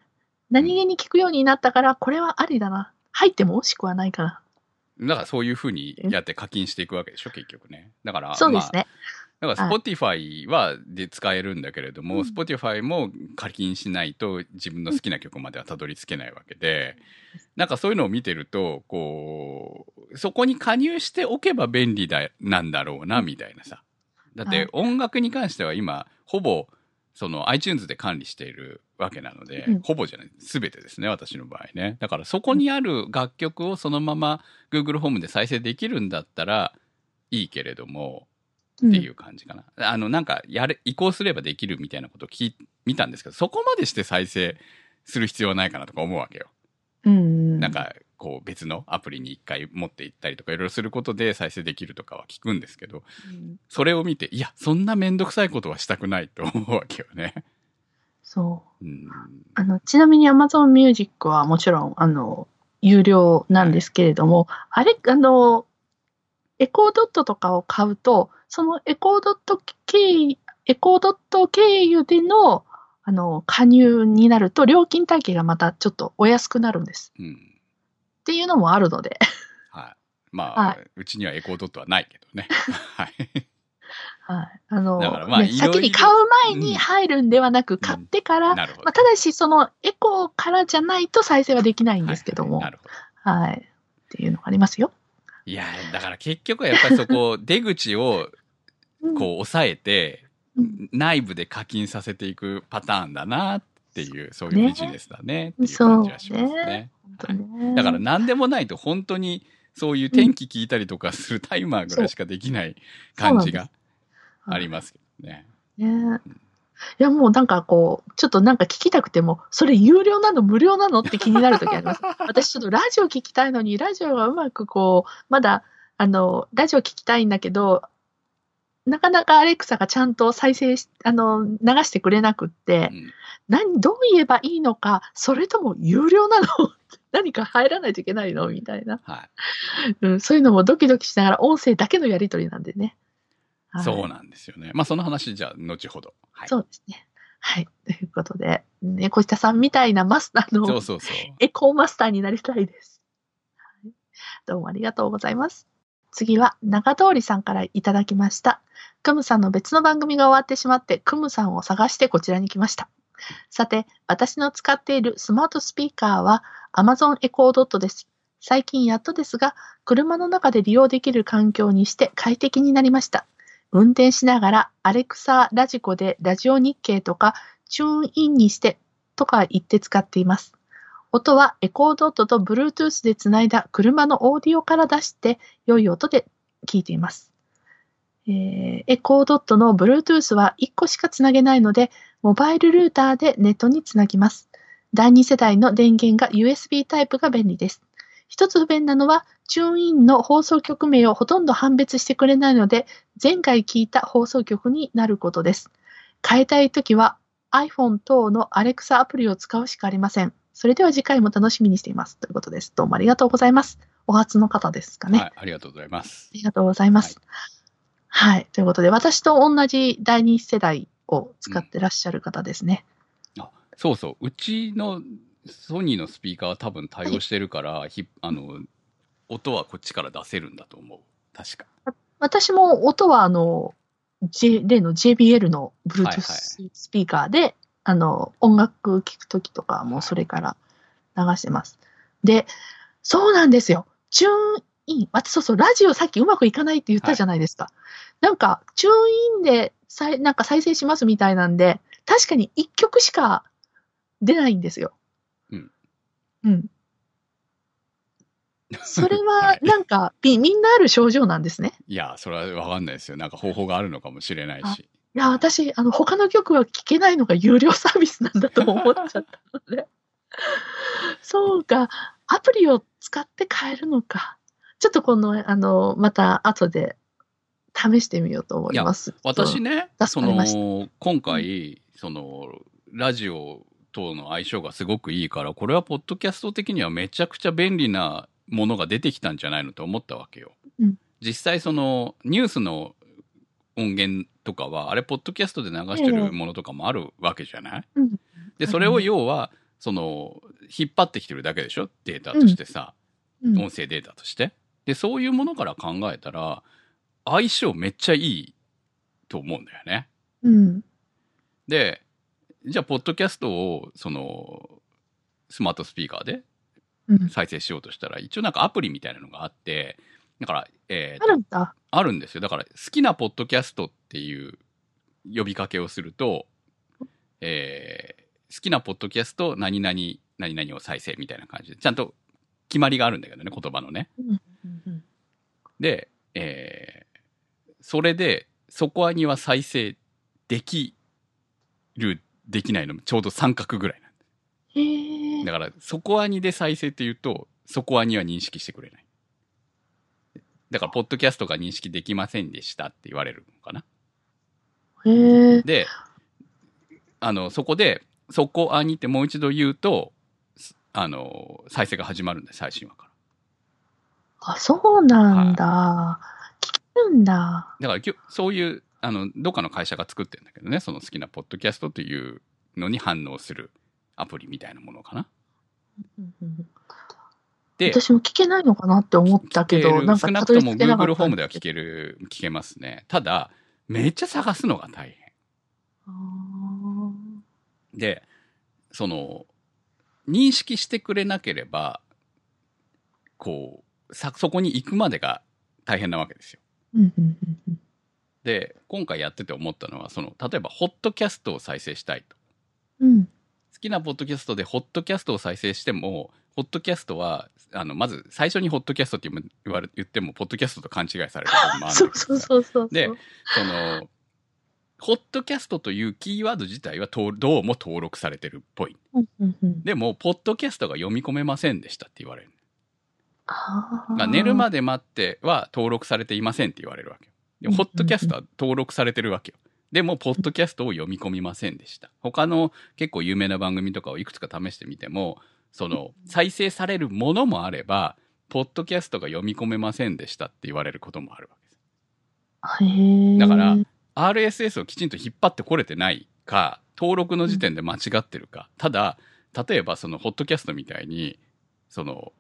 何気に聴くようになったから、これはありだな。入っても惜しくはないかな。 だからそういうふうにやって課金していくわけでしょ、結局ね。だから、 そうですね。 だから Spotify で使えるんだけれども、Spotify も課金しないと自分の好きな曲まではたどり着けないわけで、なんかそういうのを見てると、こう、そこに加入しておけば便利なんだろうな、みたいなさ。だって音楽に関しては今、ほぼ、iTunes で管理しているわけなので、ほぼじゃない、すべてですね、私の場合ね。だからそこにある楽曲をそのまま Google ホームで再生できるんだったらいいけれども、っていう感じかな。なんか、移行すればできるみたいなことを見たんですけど、そこまでして再生する必要はないかなとか思うわけよ。なんか、こう別のアプリに一回持っていったりとかいろいろすることで再生できるとかは聞くんですけど、それを見て、いや、そんなめんどくさいことはしたくないと思うわけよね。 そう。ちなみに Amazon Music はもちろん、有料なんですけれども、エコードットとかを買うと、そのエコードット経由での、加入になると、料金体系がまたちょっとお安くなるんです。っていうのもあるので。 はい。まあ、うちにはエコードットはないけどね。はい。 はい。 だからまあ、 ね、 いろいろ先に買う前に入るんではなく、買ってから、 なるほど。 まあ、ただし、そのエコーからじゃないと再生はできないんですけども。 なるほど。 はい。っていうのがありますよ。 いや、だから結局はやっぱりそこ、出口をこう抑えて、内部で課金させていくパターンだなっていう、そういうビジネスだねっていう感じはしますね。だから何でもないと本当にそういう天気聞いたりとかするタイマーぐらいしかできない感じがありますけどね。 いや、もうなんかこう、ちょっとなんか聞きたくても、それ有料なの無料なのって気になるときあります。私ちょっとラジオ聞きたいのに、ラジオがうまくこう、まだ、ラジオ聞きたいんだけど、なかなかアレクサがちゃんと再生し、流してくれなくって、どう言えばいいのか、それとも有料なの何か入らないといけないのみたいな、そういうのもドキドキしながら音声だけのやりとりなんでね。 そうなんですよね。まあその話じゃあ後ほど。 そうですね。はい。ということで、猫下さんみたいなマスターのエコーマスターになりたいです。どうもありがとうございます。次は中通さんからいただきました。クムさんの別の番組が終わってしまって、クムさんを探してこちらに来ました。さて、私の使っているスマートスピーカーは Amazon Echo Dot です。最近やっとですが、車の中で利用できる環境にして快適になりました。運転しながらアレクサラジコでラジオ日経とかチューンインにしてとか言って使っています。音はエコードットと Bluetooth でつないだ車のオーディオから出して良い音で聞いています。エコードットの Bluetooth は1個しかつなげないので、モバイルルーターでネットにつなぎます。第2世代の電源が USB タイプが便利です。一つ不便なのは、チューンインの放送局名をほとんど判別してくれないので、前回聞いた放送局になることです。変えたいときは iPhone 等の Alexa アプリを使うしかありません。それでは次回も楽しみにしています。ということです。どうもありがとうございます。お初の方ですかね。 はい、ありがとうございます。 ありがとうございます。はい。ということで、私と同じ第2世代を使ってらっしゃる方ですね。 そうそう。うちのソニーのスピーカーは多分対応してるから、音はこっちから出せるんだと思う。確か。 私も音は例の JBL の Bluetooth スピーカーで、音楽聴くときとかもそれから流してます。で、そうなんですよ。チューンイン。そうそう、ラジオさっきうまくいかないって言ったじゃないですか。なんか、チューンインでなんか再生しますみたいなんで、確かに1曲しか出ないんですよ。それは、なんか、みんなある症状なんですね。 いや、それはわかんないですよ。なんか方法があるのかもしれないし。 いや、私、他の曲は聴けないのが有料サービスなんだと思っちゃったので。そうか、アプリを使って変えるのか。ちょっとまた後で試してみようと思います。 私ね、今回、ラジオとの相性がすごくいいから、これはポッドキャスト的にはめちゃくちゃ便利なものが出てきたんじゃないのと思ったわけよ。実際ニュースの音源とかは、あれ、ポッドキャストで流してるものとかもあるわけじゃない、で、それを要は、引っ張ってきてるだけでしょデータとしてさ。音声データとして。で、そういうものから考えたら、相性めっちゃいいと思うんだよね。で、じゃあ、ポッドキャストを、スマートスピーカーで再生しようとしたら、一応なんかアプリみたいなのがあって、だから、あるんですよ。だから、好きなポッドキャストっていう呼びかけをすると、好きなポッドキャスト何々、何々を再生みたいな感じで、ちゃんと決まりがあるんだけどね、言葉のね。で、それで、そこには再生できないのちょうど三角ぐらいなんだから、そこアニで再生って言うと、そこアニは認識してくれない。だから、ポッドキャストが認識できませんでしたって言われるのかな。で、そこで、そこアニってもう一度言うと、再生が始まるんで、最新話から。 そうなんだ。聞けるんだ。 だから、そういう、どっかの会社が作ってるんだけどね、その好きなポッドキャストというのに反応するアプリみたいなものかな。 で、私も聞けないのかなって思ったけど、 なんか少なくとも Google ホームでは聞けますね。ただ、 めっちゃ探すのが大変。 あーで、認識してくれなければ、こう、そこに行くまでが大変なわけですよ。 うんうんうんで、今回やってて思ったのは、例えば、ホットキャストを再生したいと。 うん好きなポッドキャストでホットキャストを再生しても、ホットキャストは、まず最初にホットキャストって言っても、ポッドキャストと勘違いされることもあるんだけどさ。 そうそうそうそう。 で、ホットキャストというキーワード自体はどうも登録されてるっぽい。 うんうんうん、 でも、ポッドキャストが読み込めませんでしたって言われる。 あ寝るまで待っては登録されていませんって言われるわけよ。でもホットキャストは登録されてるわけよ。でも、ポッドキャストを読み込みませんでした。他の結構有名な番組とかをいくつか試してみても、再生されるものもあれば、ポッドキャストが読み込めませんでしたって言われることもあるわけです。 へーだから、RSS をきちんと引っ張ってこれてないか、登録の時点で間違ってるか。ただ、例えばホットキャストみたいに、ポッ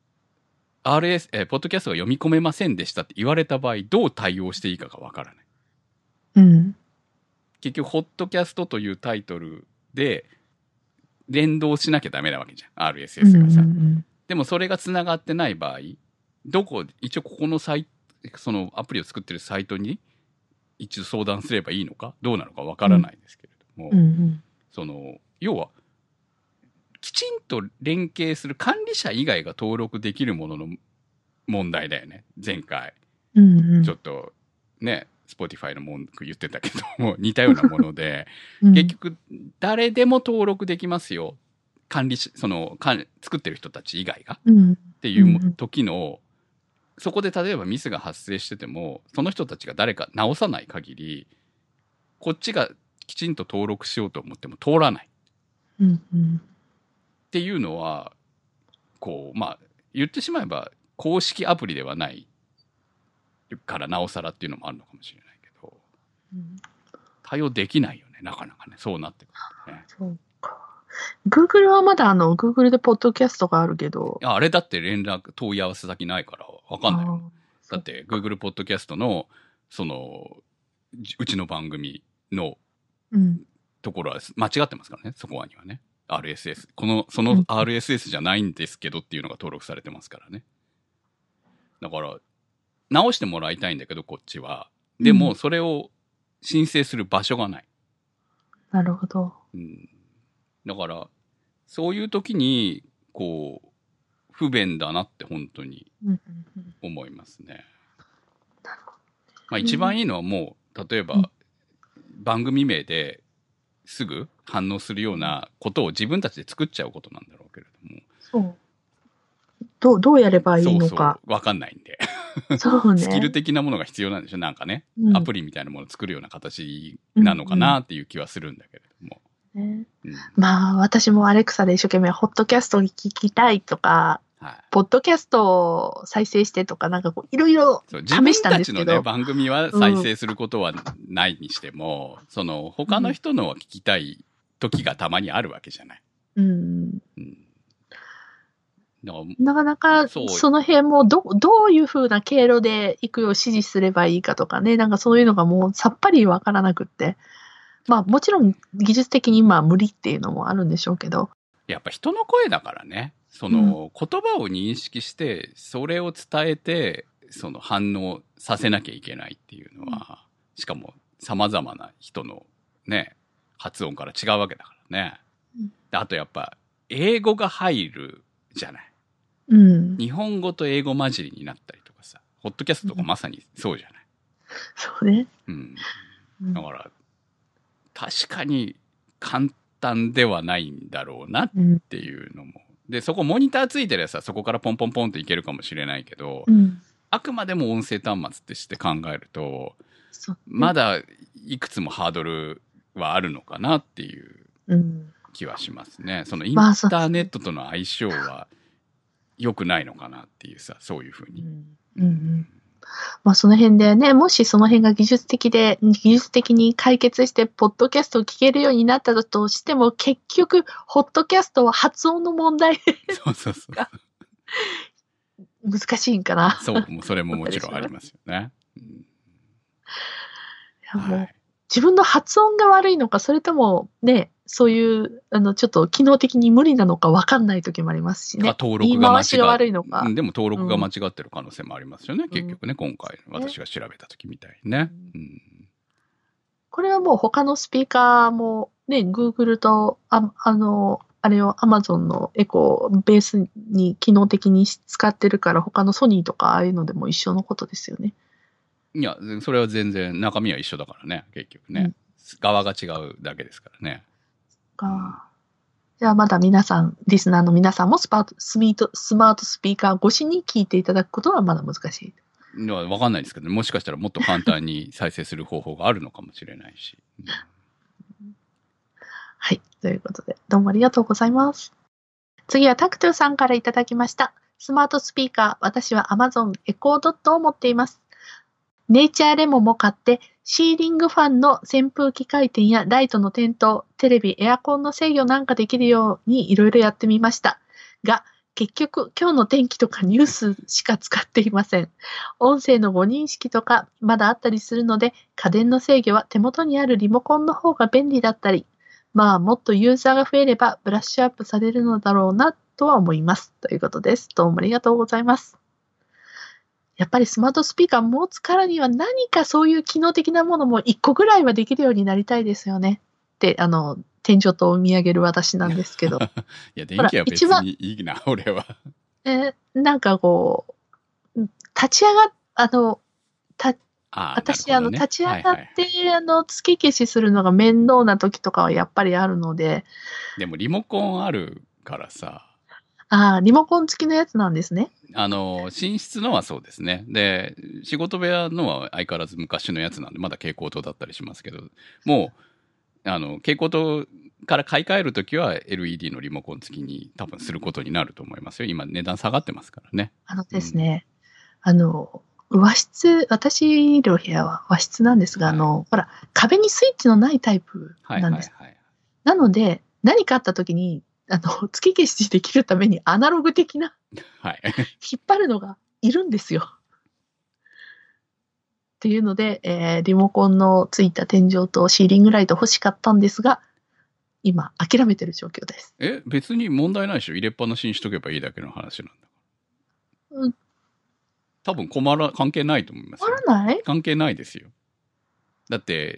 ドキャストが読み込めませんでしたって言われた場合、どう対応していいかがわからない。 うん。 結局、ホットキャストというタイトルで連動しなきゃダメなわけじゃん。RSS がさ。 うんうんうん、 でもそれが繋がってない場合、一応ここのアプリを作ってるサイトに一度相談すればいいのか、どうなのかわからないですけれども、 うんうん、 要は、きちんと連携する管理者以外が登録できるものの問題だよね。前回。 うんうん、 ちょっと、ね、Spotify の文句言ってたけども、似たようなもので、 うん、 結局、誰でも登録できますよ。作ってる人たち以外が。っていう時の、そこで例えばミスが発生してても、その人たちが誰か直さない限り、こっちがきちんと登録しようと思っても通らない。 うんうん、 っていうのは、言ってしまえば、公式アプリではないからなおさらっていうのもあるのかもしれないけど、対応できないよね、なかなかね、そうなってくるね。 そうか。Google はまだGoogle でポッドキャストがあるけど。 あれだって問い合わせ先ないからわかんないよ。だって Google ポッドキャストの、うちの番組のところは間違ってますからね、そこにはね。RSS。その RSS じゃないんですけどっていうのが登録されてますからね。だから、直してもらいたいんだけど、こっちは。でも、それを申請する場所がない。 なるほど。 だから、そういう時に、不便だなって本当に思いますね。一番いいのはもう、例えば、番組名ですぐ反応するようなことを自分たちで作っちゃうことなんだろうけれども。 そう。どうやればいいのか。 わかんないんで。 そうね。 スキル的なものが必要なんでしょ、なんかね。アプリみたいなものを作るような形なのかなっていう気はするんだけれども。 まあ、私もアレクサで一生懸命、ホットキャストに聞きたいとか、ポッドキャストを再生してとか、なんかいろいろ試したんですけど。 自分たちのね、番組は再生することはないにしても、他の人のは聞きたい時がたまにあるわけじゃない。 なかなか、その辺もどういう風な経路で行くよう指示すればいいかとかね、なんかそういうのがもうさっぱりわからなくって。まあもちろん技術的に今無理っていうのもあるんでしょうけど。 やっぱ人の声だからね。言葉を認識して、それを伝えて、反応させなきゃいけないっていうのは、しかも様々な人のね、発音から違うわけだからね。あとやっぱ、英語が入るじゃない。日本語と英語混じりになったりとかさ、ホットキャストとかまさにそうじゃない。 そうね。 だから、確かに簡単ではないんだろうなっていうのも。で、そこモニターついてればさ、そこからポンポンポンっていけるかもしれないけど、あくまでも音声端末ってして考えると、まだいくつもハードルはあるのかなっていう気はしますね。インターネットとの相性は良くないのかなっていうさ、そういうふうに。 まあその辺でね、もしその辺が技術的に解決して、ポッドキャストを聞けるようになったとしても、結局、ホットキャストは発音の問題が難しいんかな。 そう、それももちろんありますよね。 やもう自分の発音が悪いのか、それともね、そういう、ちょっと機能的に無理なのか分かんない時もありますしね。 登言い録が間違回しが悪いのか。 でも登録が間違ってる可能性もありますよね、結局ね、今回、私が調べた時みたいにね。 これはもう他のスピーカーもね、Google と、あれを Amazon のエコーベースに機能的に使ってるから、他のソニーとかああいうのでも一緒のことですよね。 いや、それは全然中身は一緒だからね、結局ね。側が違うだけですからね。 じゃあまだ皆さん、リスナーの皆さんもスマートスピーカー越しに聞いていただくことはまだ難しい。 わかんないですけど、もしかしたらもっと簡単に再生する方法があるのかもしれないし。 はい。ということで、どうもありがとうございます。次はタクトゥさんからいただきました。スマートスピーカー、私は Amazon エコードットを持っています。ネイチャーレモンも買って、シーリングファンの扇風機回転やライトの点灯、テレビ、エアコンの制御なんかできるようにいろいろやってみました。が、結局今日の天気とかニュースしか使っていません。音声の誤認識とかまだあったりするので、家電の制御は手元にあるリモコンの方が便利だったり、まあもっとユーザーが増えればブラッシュアップされるのだろうなとは思います。ということです。どうもありがとうございます。やっぱりスマートスピーカー持つからには何かそういう機能的なものも1個ぐらいはできるようになりたいですよね。って、天井と見上げる私なんですけど。 いや、電気は別にいいな、俺は。 なんかこう、立ち上がっ、私、 ね、 立ち上がって、付け消しするのが面倒な時とかはやっぱりあるので。 でもリモコンあるからさ。 リモコン付きのやつなんですね。 寝室のはそうですね。で、仕事部屋のは相変わらず昔のやつなんで、まだ蛍光灯だったりしますけど、もう、蛍光灯から買い替えるときは LED のリモコン付きに多分することになると思いますよ。今値段下がってますからね。 ですね、和室、私の部屋は和室なんですが、ほら、壁にスイッチのないタイプなんです。なので、何かあったときに、付け消しできるためにアナログ的な、引っ張るのがいるんですよ。っていうので、リモコンのついた天井とシーリングライト欲しかったんですが、今、諦めてる状況です。 別に問題ないでしょ。入れっぱなしにしとけばいいだけの話なんだ。多分関係ないと思いますよ。 困らない？ 関係ないですよ。だって、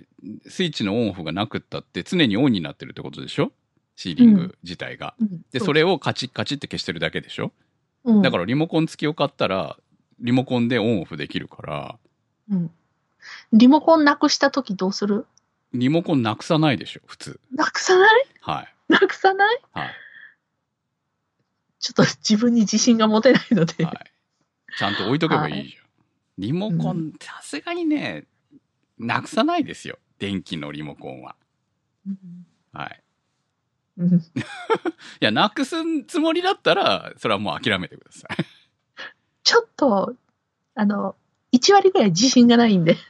スイッチのオンオフがなくったって常にオンになってるってことでしょ？シーリング自体が。で、それをカチッカチッって消してるだけでしょ？だからリモコン付きを買ったら、リモコンでオンオフできるから。 リモコンなくしたときどうする？ リモコンなくさないでしょ、普通。 なくさない？ はい。 なくさない？はい。ちょっと自分に自信が持てないので。はい。 ちゃんと置いとけばいいじゃん。リモコン、さすがにね、なくさないですよ。電気のリモコンは。はい。いや、なくすつもりだったら、それはもう諦めてください。 ちょっと、1割ぐらい自信がないんで。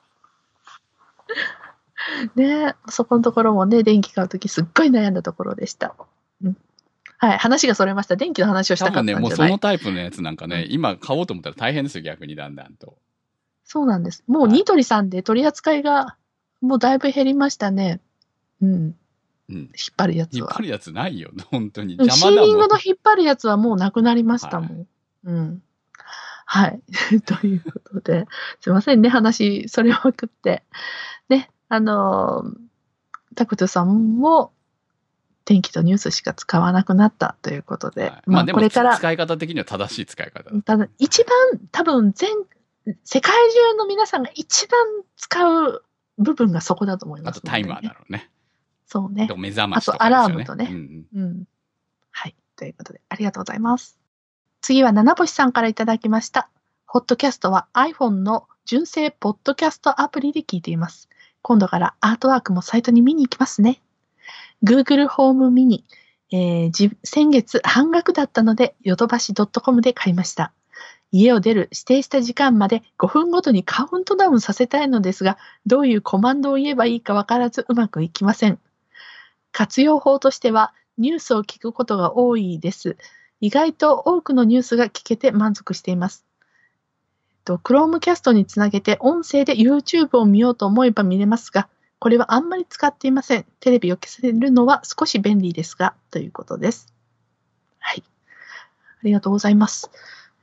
ね、そこのところもね、電気買うときすっごい悩んだところでした。はい、話がそれました。電気の話をしたかったんじゃない？ 多分ね、もうそのタイプのやつなんかね、今買おうと思ったら大変ですよ、逆にだんだんと。 そうなんです。もうニトリさんで取り扱いが、もうだいぶ減りましたね。引っ張るやつは。 引っ張るやつないよ、本当に。 邪魔だもん。シーリングの引っ張るやつはもうなくなりましたもん。はい。ということで、すいませんね、話、それをまくって。ね、タクトさんも、天気とニュースしか使わなくなったということで。 まあでも、これから使い方的には正しい使い方だ。 ただ、一番、多分、世界中の皆さんが一番使う部分がそこだと思います、 あとタイマーだろうね。 そうね。 目覚ましとかですよね。あとアラームとね。はい。ということで、ありがとうございます。次は七星さんからいただきました。ホットキャストは iPhone の純正ポッドキャストアプリで聞いています。今度からアートワークもサイトに見に行きますね。Google ホームミニ、先月半額だったので、ヨドバシ .com で買いました。家を出る指定した時間まで5分ごとにカウントダウンさせたいのですが、どういうコマンドを言えばいいかわからずうまくいきません。活用法としては、ニュースを聞くことが多いです。意外と多くのニュースが聞けて満足しています。 Chromecast につなげて音声で YouTube を見ようと思えば見れますが、これはあんまり使っていません。テレビを消せるのは少し便利ですが、ということです。はい。ありがとうございます。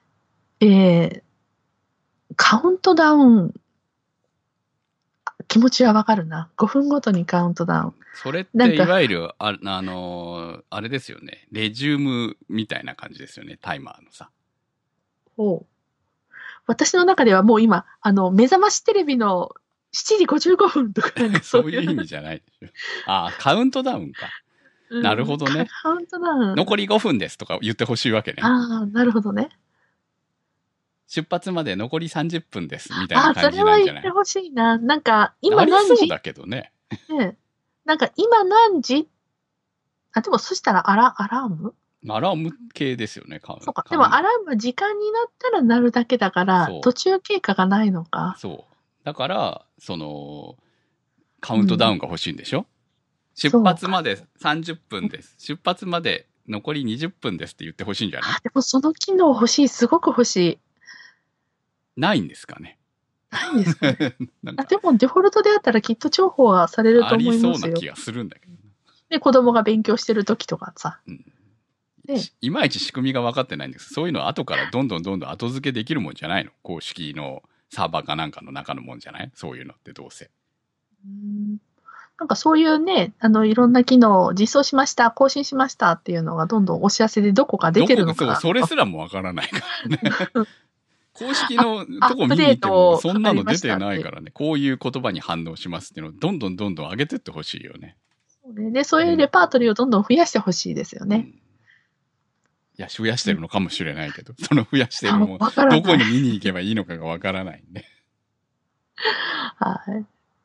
カウントダウン、気持ちはわかるな。5分ごとにカウントダウン。 それっていわゆる、あれですよね。レジュームみたいな感じですよね。タイマーのさ。 ほう。私の中ではもう今、目覚ましテレビの7時55分とかそういう意味じゃないでしょ。ああ、カウントダウンか。なるほどね。 カウントダウン。 残り5分ですとか言ってほしいわけね。 ああ、なるほどね。 出発まで残り30分ですみたいな感じなんじゃない？ それは言ってほしいな。なんか、今何時？ありそうだけどね。 ね、なんか、今何時？でもそしたらアラーム系ですよね。 そうか。でもアラーム時間になったら鳴るだけだから、途中経過がないのか。 そう。だから、カウントダウンが欲しいんでしょ？出発まで30分です。出発まで残り20分ですって言ってほしいんじゃない？ でもその機能欲しい。すごく欲しい。 ないんですかね。 ないんですかね。でもデフォルトであったらきっと重宝はされると思いますよ。 ありそうな気がするんだけど。 で、子供が勉強してる時とかさ。 いまいち仕組みが分かってないんです。そういうのは後からどんどん後付けできるもんじゃないの？公式のサーバーかなんかの中のもんじゃない？そういうのってどうせ。 なんかそういうね、いろんな機能を実装しました、更新しましたっていうのがどんどんお知らせでどこか出てるのかな。 それすらも分からないからね。公式のとこ見に行ってもそんなの出てないからね。こういう言葉に反応しますっていうのをどんどん上げてってほしいよね。 そういうレパートリーをどんどん増やしてほしいですよね。 いや、増やしてるのかもしれないけど、その増やしてるのもどこに見に行けばいいのかがわからないんで。 はい。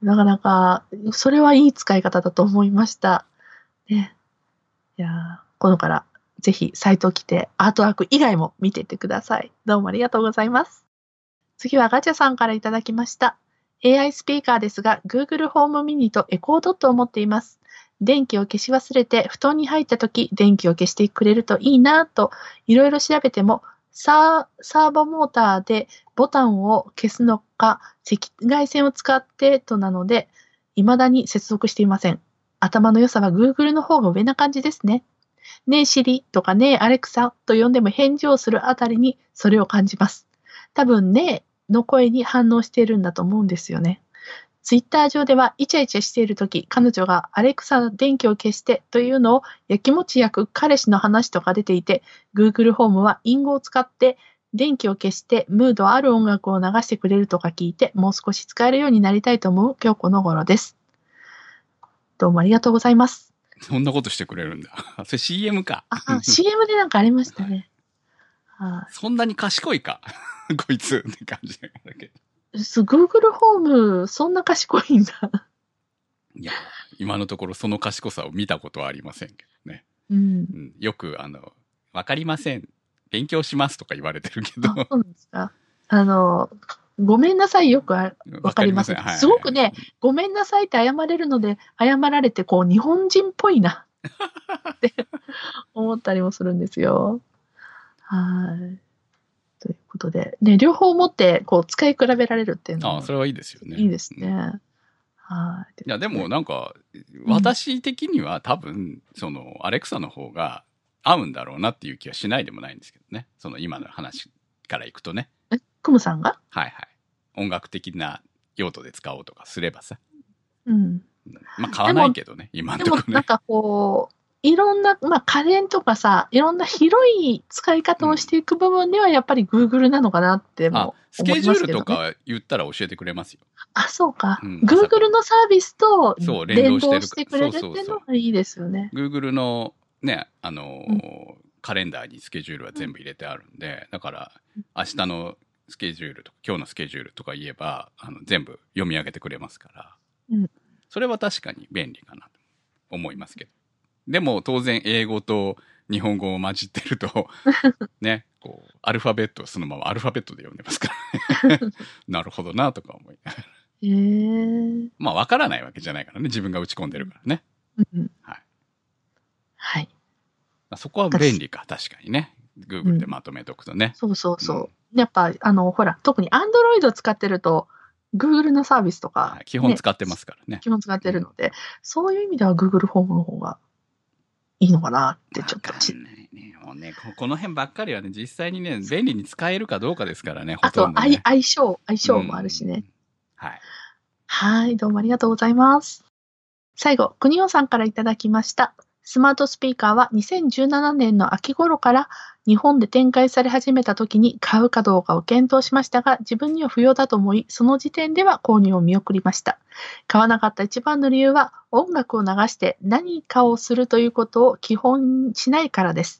なかなか、それはいい使い方だと思いました。ね。いや、今度からぜひサイトを来てアートワーク以外も見ていってください。どうもありがとうございます。次はガチャさんからいただきました。AI スピーカーですが、Google ホームミニとエコードットを持っています。電気を消し忘れて布団に入った時、電気を消してくれるといいなといろいろ調べても、サーボモーターでボタンを消すのか、赤外線を使ってとなので、未だに接続していません。頭の良さは Google の方が上な感じですね。ねえシリとかねえアレクサと呼んでも返事をするあたりにそれを感じます。多分ねえの声に反応しているんだと思うんですよね。ツイッター上ではイチャイチャしているとき、彼女がアレクサ電気を消してというのをやきもち焼く彼氏の話とか出ていて、Google ホームは隠語を使って電気を消してムードある音楽を流してくれるとか聞いて、もう少し使えるようになりたいと思う今日この頃です。どうもありがとうございます。 そんなことしてくれるんだ。それ CM か。 CM でなんかありましたね。 そんなに賢いか。こいつって感じだけど。 Google ホーム、そんな賢いんだ。 いや、今のところその賢さを見たことはありませんけどね。よく、わかりません。勉強しますとか言われてるけど。 そうなんですか。ごめんなさい、よくわかりません。すごくね、ごめんなさいって謝れるので、謝られて、日本人っぽいなって思ったりもするんですよ。はい。ということで、ね、両方持って、使い比べられるっていうのは。 それはいいですよね。 いいですね。はい。 いや、でもなんか、私的には多分、アレクサの方が合うんだろうなっていう気はしないでもないんですけどね。今の話からいくとね。 クムさんが？ はいはい。音楽的な用途で使おうとかすればさ。まあ買わないけどね、今のところね。 でもなんかいろんな、家電とかさ、いろんな広い使い方をしていく部分ではやっぱり Google なのかなっても思いますけどね。 スケジュールとか言ったら教えてくれますよ。 そうか。Google のサービスと連動してくれるっていうのがいいですよね。 Google のね、カレンダーにスケジュールは全部入れてあるんで、だから明日のスケジュールとか今日のスケジュールとか言えば全部読み上げてくれますから、それは確かに便利かなと思いますけど。でも当然英語と日本語を混じってるとね、アルファベットをそのままアルファベットで読んでますからね。なるほどなとか思いながら。まあ分からないわけじゃないからね、自分が打ち込んでるからね。はい。はい。そこは便利か、確かにね。Google でまとめとくとね。 そうそうそう。 やっぱ、ほら、特に Android 使ってると、Google のサービスとか、 はい、基本使ってますからね。 基本使ってるので、そういう意味では Google フォームの方がいいのかなってちょっと。 わかんないね。もうね、この辺ばっかりはね、実際にね、便利に使えるかどうかですからね、ほあと、 とんどね。 相性もあるしね。 はい。 はい、どうもありがとうございます。最後、国尾さんからいただきました。スマートスピーカーは2017年の秋頃から日本で展開され始めた時に買うかどうかを検討しましたが、自分には不要だと思い、その時点では購入を見送りました。買わなかった一番の理由は、音楽を流して何かをするということを基本しないからです。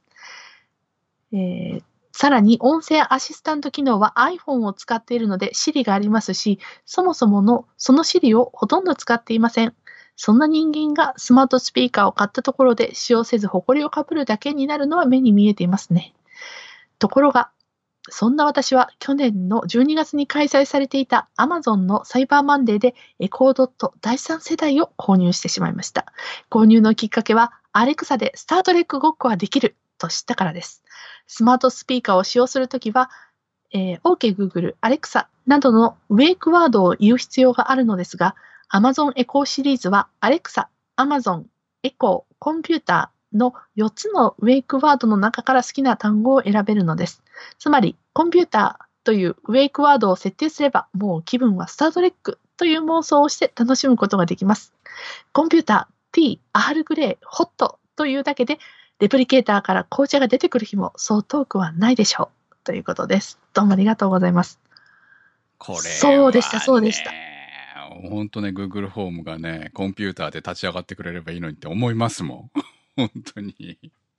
さらに音声アシスタント機能は iPhone を使っているので Siri がありますし、そもそもその Siri をほとんど使っていません。そんな人間がスマートスピーカーを買ったところで使用せず埃をかぶるだけになるのは目に見えていますね。ところが、そんな私は去年の12月に開催されていた Amazon のサイバーマンデーでエコードット第3世代を購入してしまいました。購入のきっかけはアレクサでスタートレックごっこはできると知ったからです。スマートスピーカーを使用するときは、OK Google、Alexa などのウェイクワードを言う必要があるのですが、Amazon Echo シリーズは Alexa、Amazon、Echo、コンピューターの4つのウェイクワードの中から好きな単語を選べるのです。つまり、コンピューターというウェイクワードを設定すれば、もう気分はスタートレックという妄想をして楽しむことができます。コンピューター、ティー、アールグレー、ホットというだけで、レプリケーターから紅茶が出てくる日もそう遠くはないでしょう。ということです。どうもありがとうございます。 これはね、 そうでした、そうでした。 本当ね、Google フォームがね、コンピューターで立ち上がってくれればいいのにって思いますもん。本当に。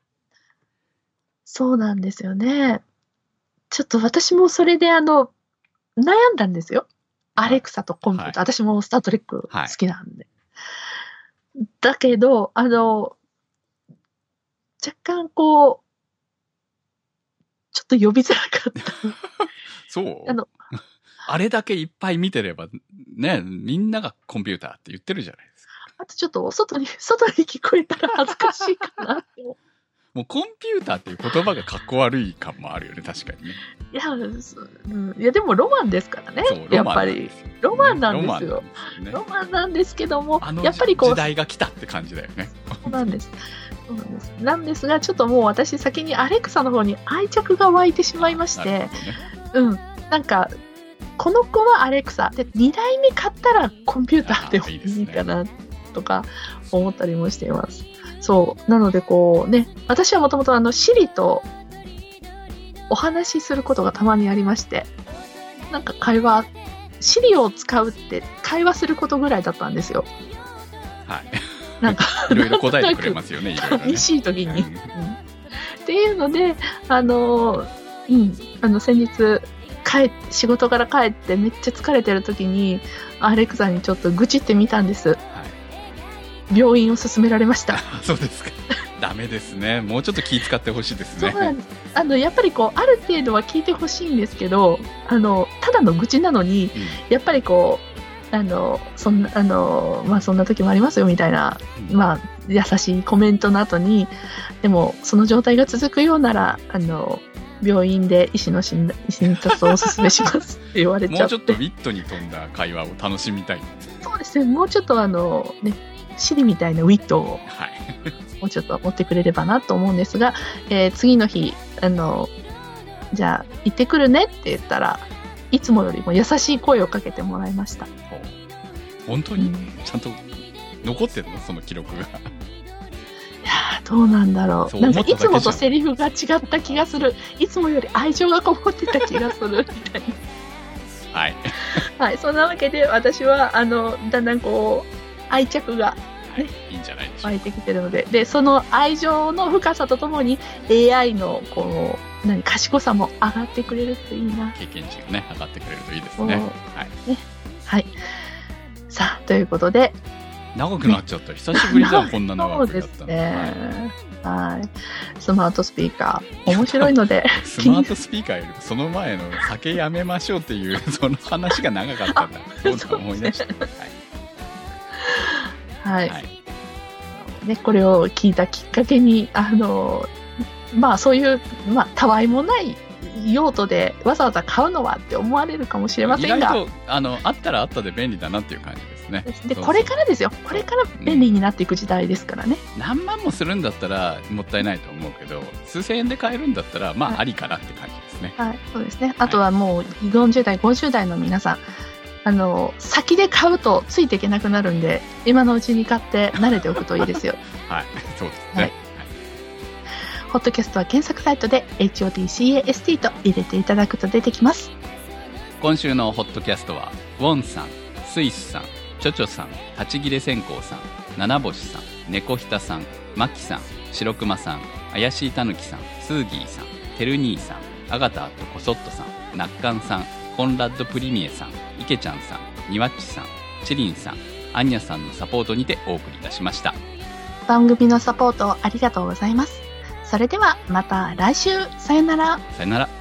そうなんですよね。ちょっと私もそれで悩んだんですよ。アレクサとコンピューター。私もスタートレック好きなんで。だけど、若干こう、ちょっと呼びづらかった。 そうあれだけいっぱい見てれば、ね、みんながコンピューターって言ってるじゃないですか。 あとちょっと外に聞こえたら恥ずかしいかなって。 もうコンピューターっていう言葉がかっこ悪い感もあるよね、確かにね。 いやでもロマンですからね。やっぱり。ロマンなんですよ。ロマンなんですけども、やっぱりこう。 時代が来たって感じだよね。 そうなんです。なんですが、ちょっともう私先にアレクサの方に愛着が湧いてしまいまして、なんか、この子はアレクサで2台目買ったらコンピューターでもいいかなとか思ったりもしています。そうなのでこうね、私はもともとSiriとお話しすることがたまにありまして、なんかSiriを使うって会話することぐらいだったんですよ。 はい。 なんかいろいろ答えてくれますよね。 寂しい時に、っていうので先日仕事から帰ってめっちゃ疲れてる時にアレクサにちょっと愚痴ってみたんです、病院を勧められました。 そうですか。ダメですね。もうちょっと気遣ってほしいですね。 そうなんです。やっぱりこうある程度は聞いてほしいんですけど、ただの愚痴なのに、やっぱりこうそんな時もありますよみたいな、優しいコメントの後に、でもその状態が続くようなら病院で医師の診察をお勧めしますって言われちゃって。 もうちょっとウィットに富んだ会話を楽しみたい。 そうですね。もうちょっとシリみたいなウィットを、もうちょっと持ってくれればなと思うんですが、次の日じゃあ行ってくるねって言ったら、いつもよりも優しい声をかけてもらいました。 本当に、ちゃんと残ってるのその記録が。 いやどうなんだろう。なんかいつもとセリフが違った気がする。いつもより愛情がこもってた気がするみたいな。 はい。 はい、そんなわけで私はだんだんこう愛着が、 いいんじゃないでしょうか。 湧いてきてるので、その愛情の深さとともに AI のこう賢さも上がってくれるといいな。 経験値がね上がってくれるといいですね。 はい。さあということで。 長くなっちゃった。久しぶりじゃん、こんな長くなったの。 そうですね。はい。スマートスピーカー面白いので。 スマートスピーカーよりもその前の酒やめましょうっていうその話が長かったんだ。そうだ思い出した。はい。ね、これを聞いたきっかけにそういうたわいもない用途でわざわざ買うのはって思われるかもしれませんが、 意外とあったらあったで便利だなっていう感じですね。 でこれからですよ。これから便利になっていく時代ですからね。 何万もするんだったらもったいないと思うけど、数千円で買えるんだったらまあありかなって感じですね。 はい、そうですね。あとはもう40代50代の皆さん、先で買うとついていけなくなるんで、今のうちに買って慣れておくといいですよ。 はい、そうですね。はい、 ホットキャストは検索サイトで HOTCAST と入れていただくと出てきます。 今週のホットキャストはウォンさん、スイスさん、チョチョさん、立ち切れ線香さん、七星さん、猫ひたさん、マキさん、白熊さん、怪しいたぬきさん、スーギーさん、テル兄さん、アガターとコソットさん、ナッカンさん、コンラッドプリミエさん、イケちゃんさん、ニワッチさん、チリンさん、アンニャさんのサポートにてお送りいたしました。 番組のサポートありがとうございます。それではまた来週。さよなら。 さよなら。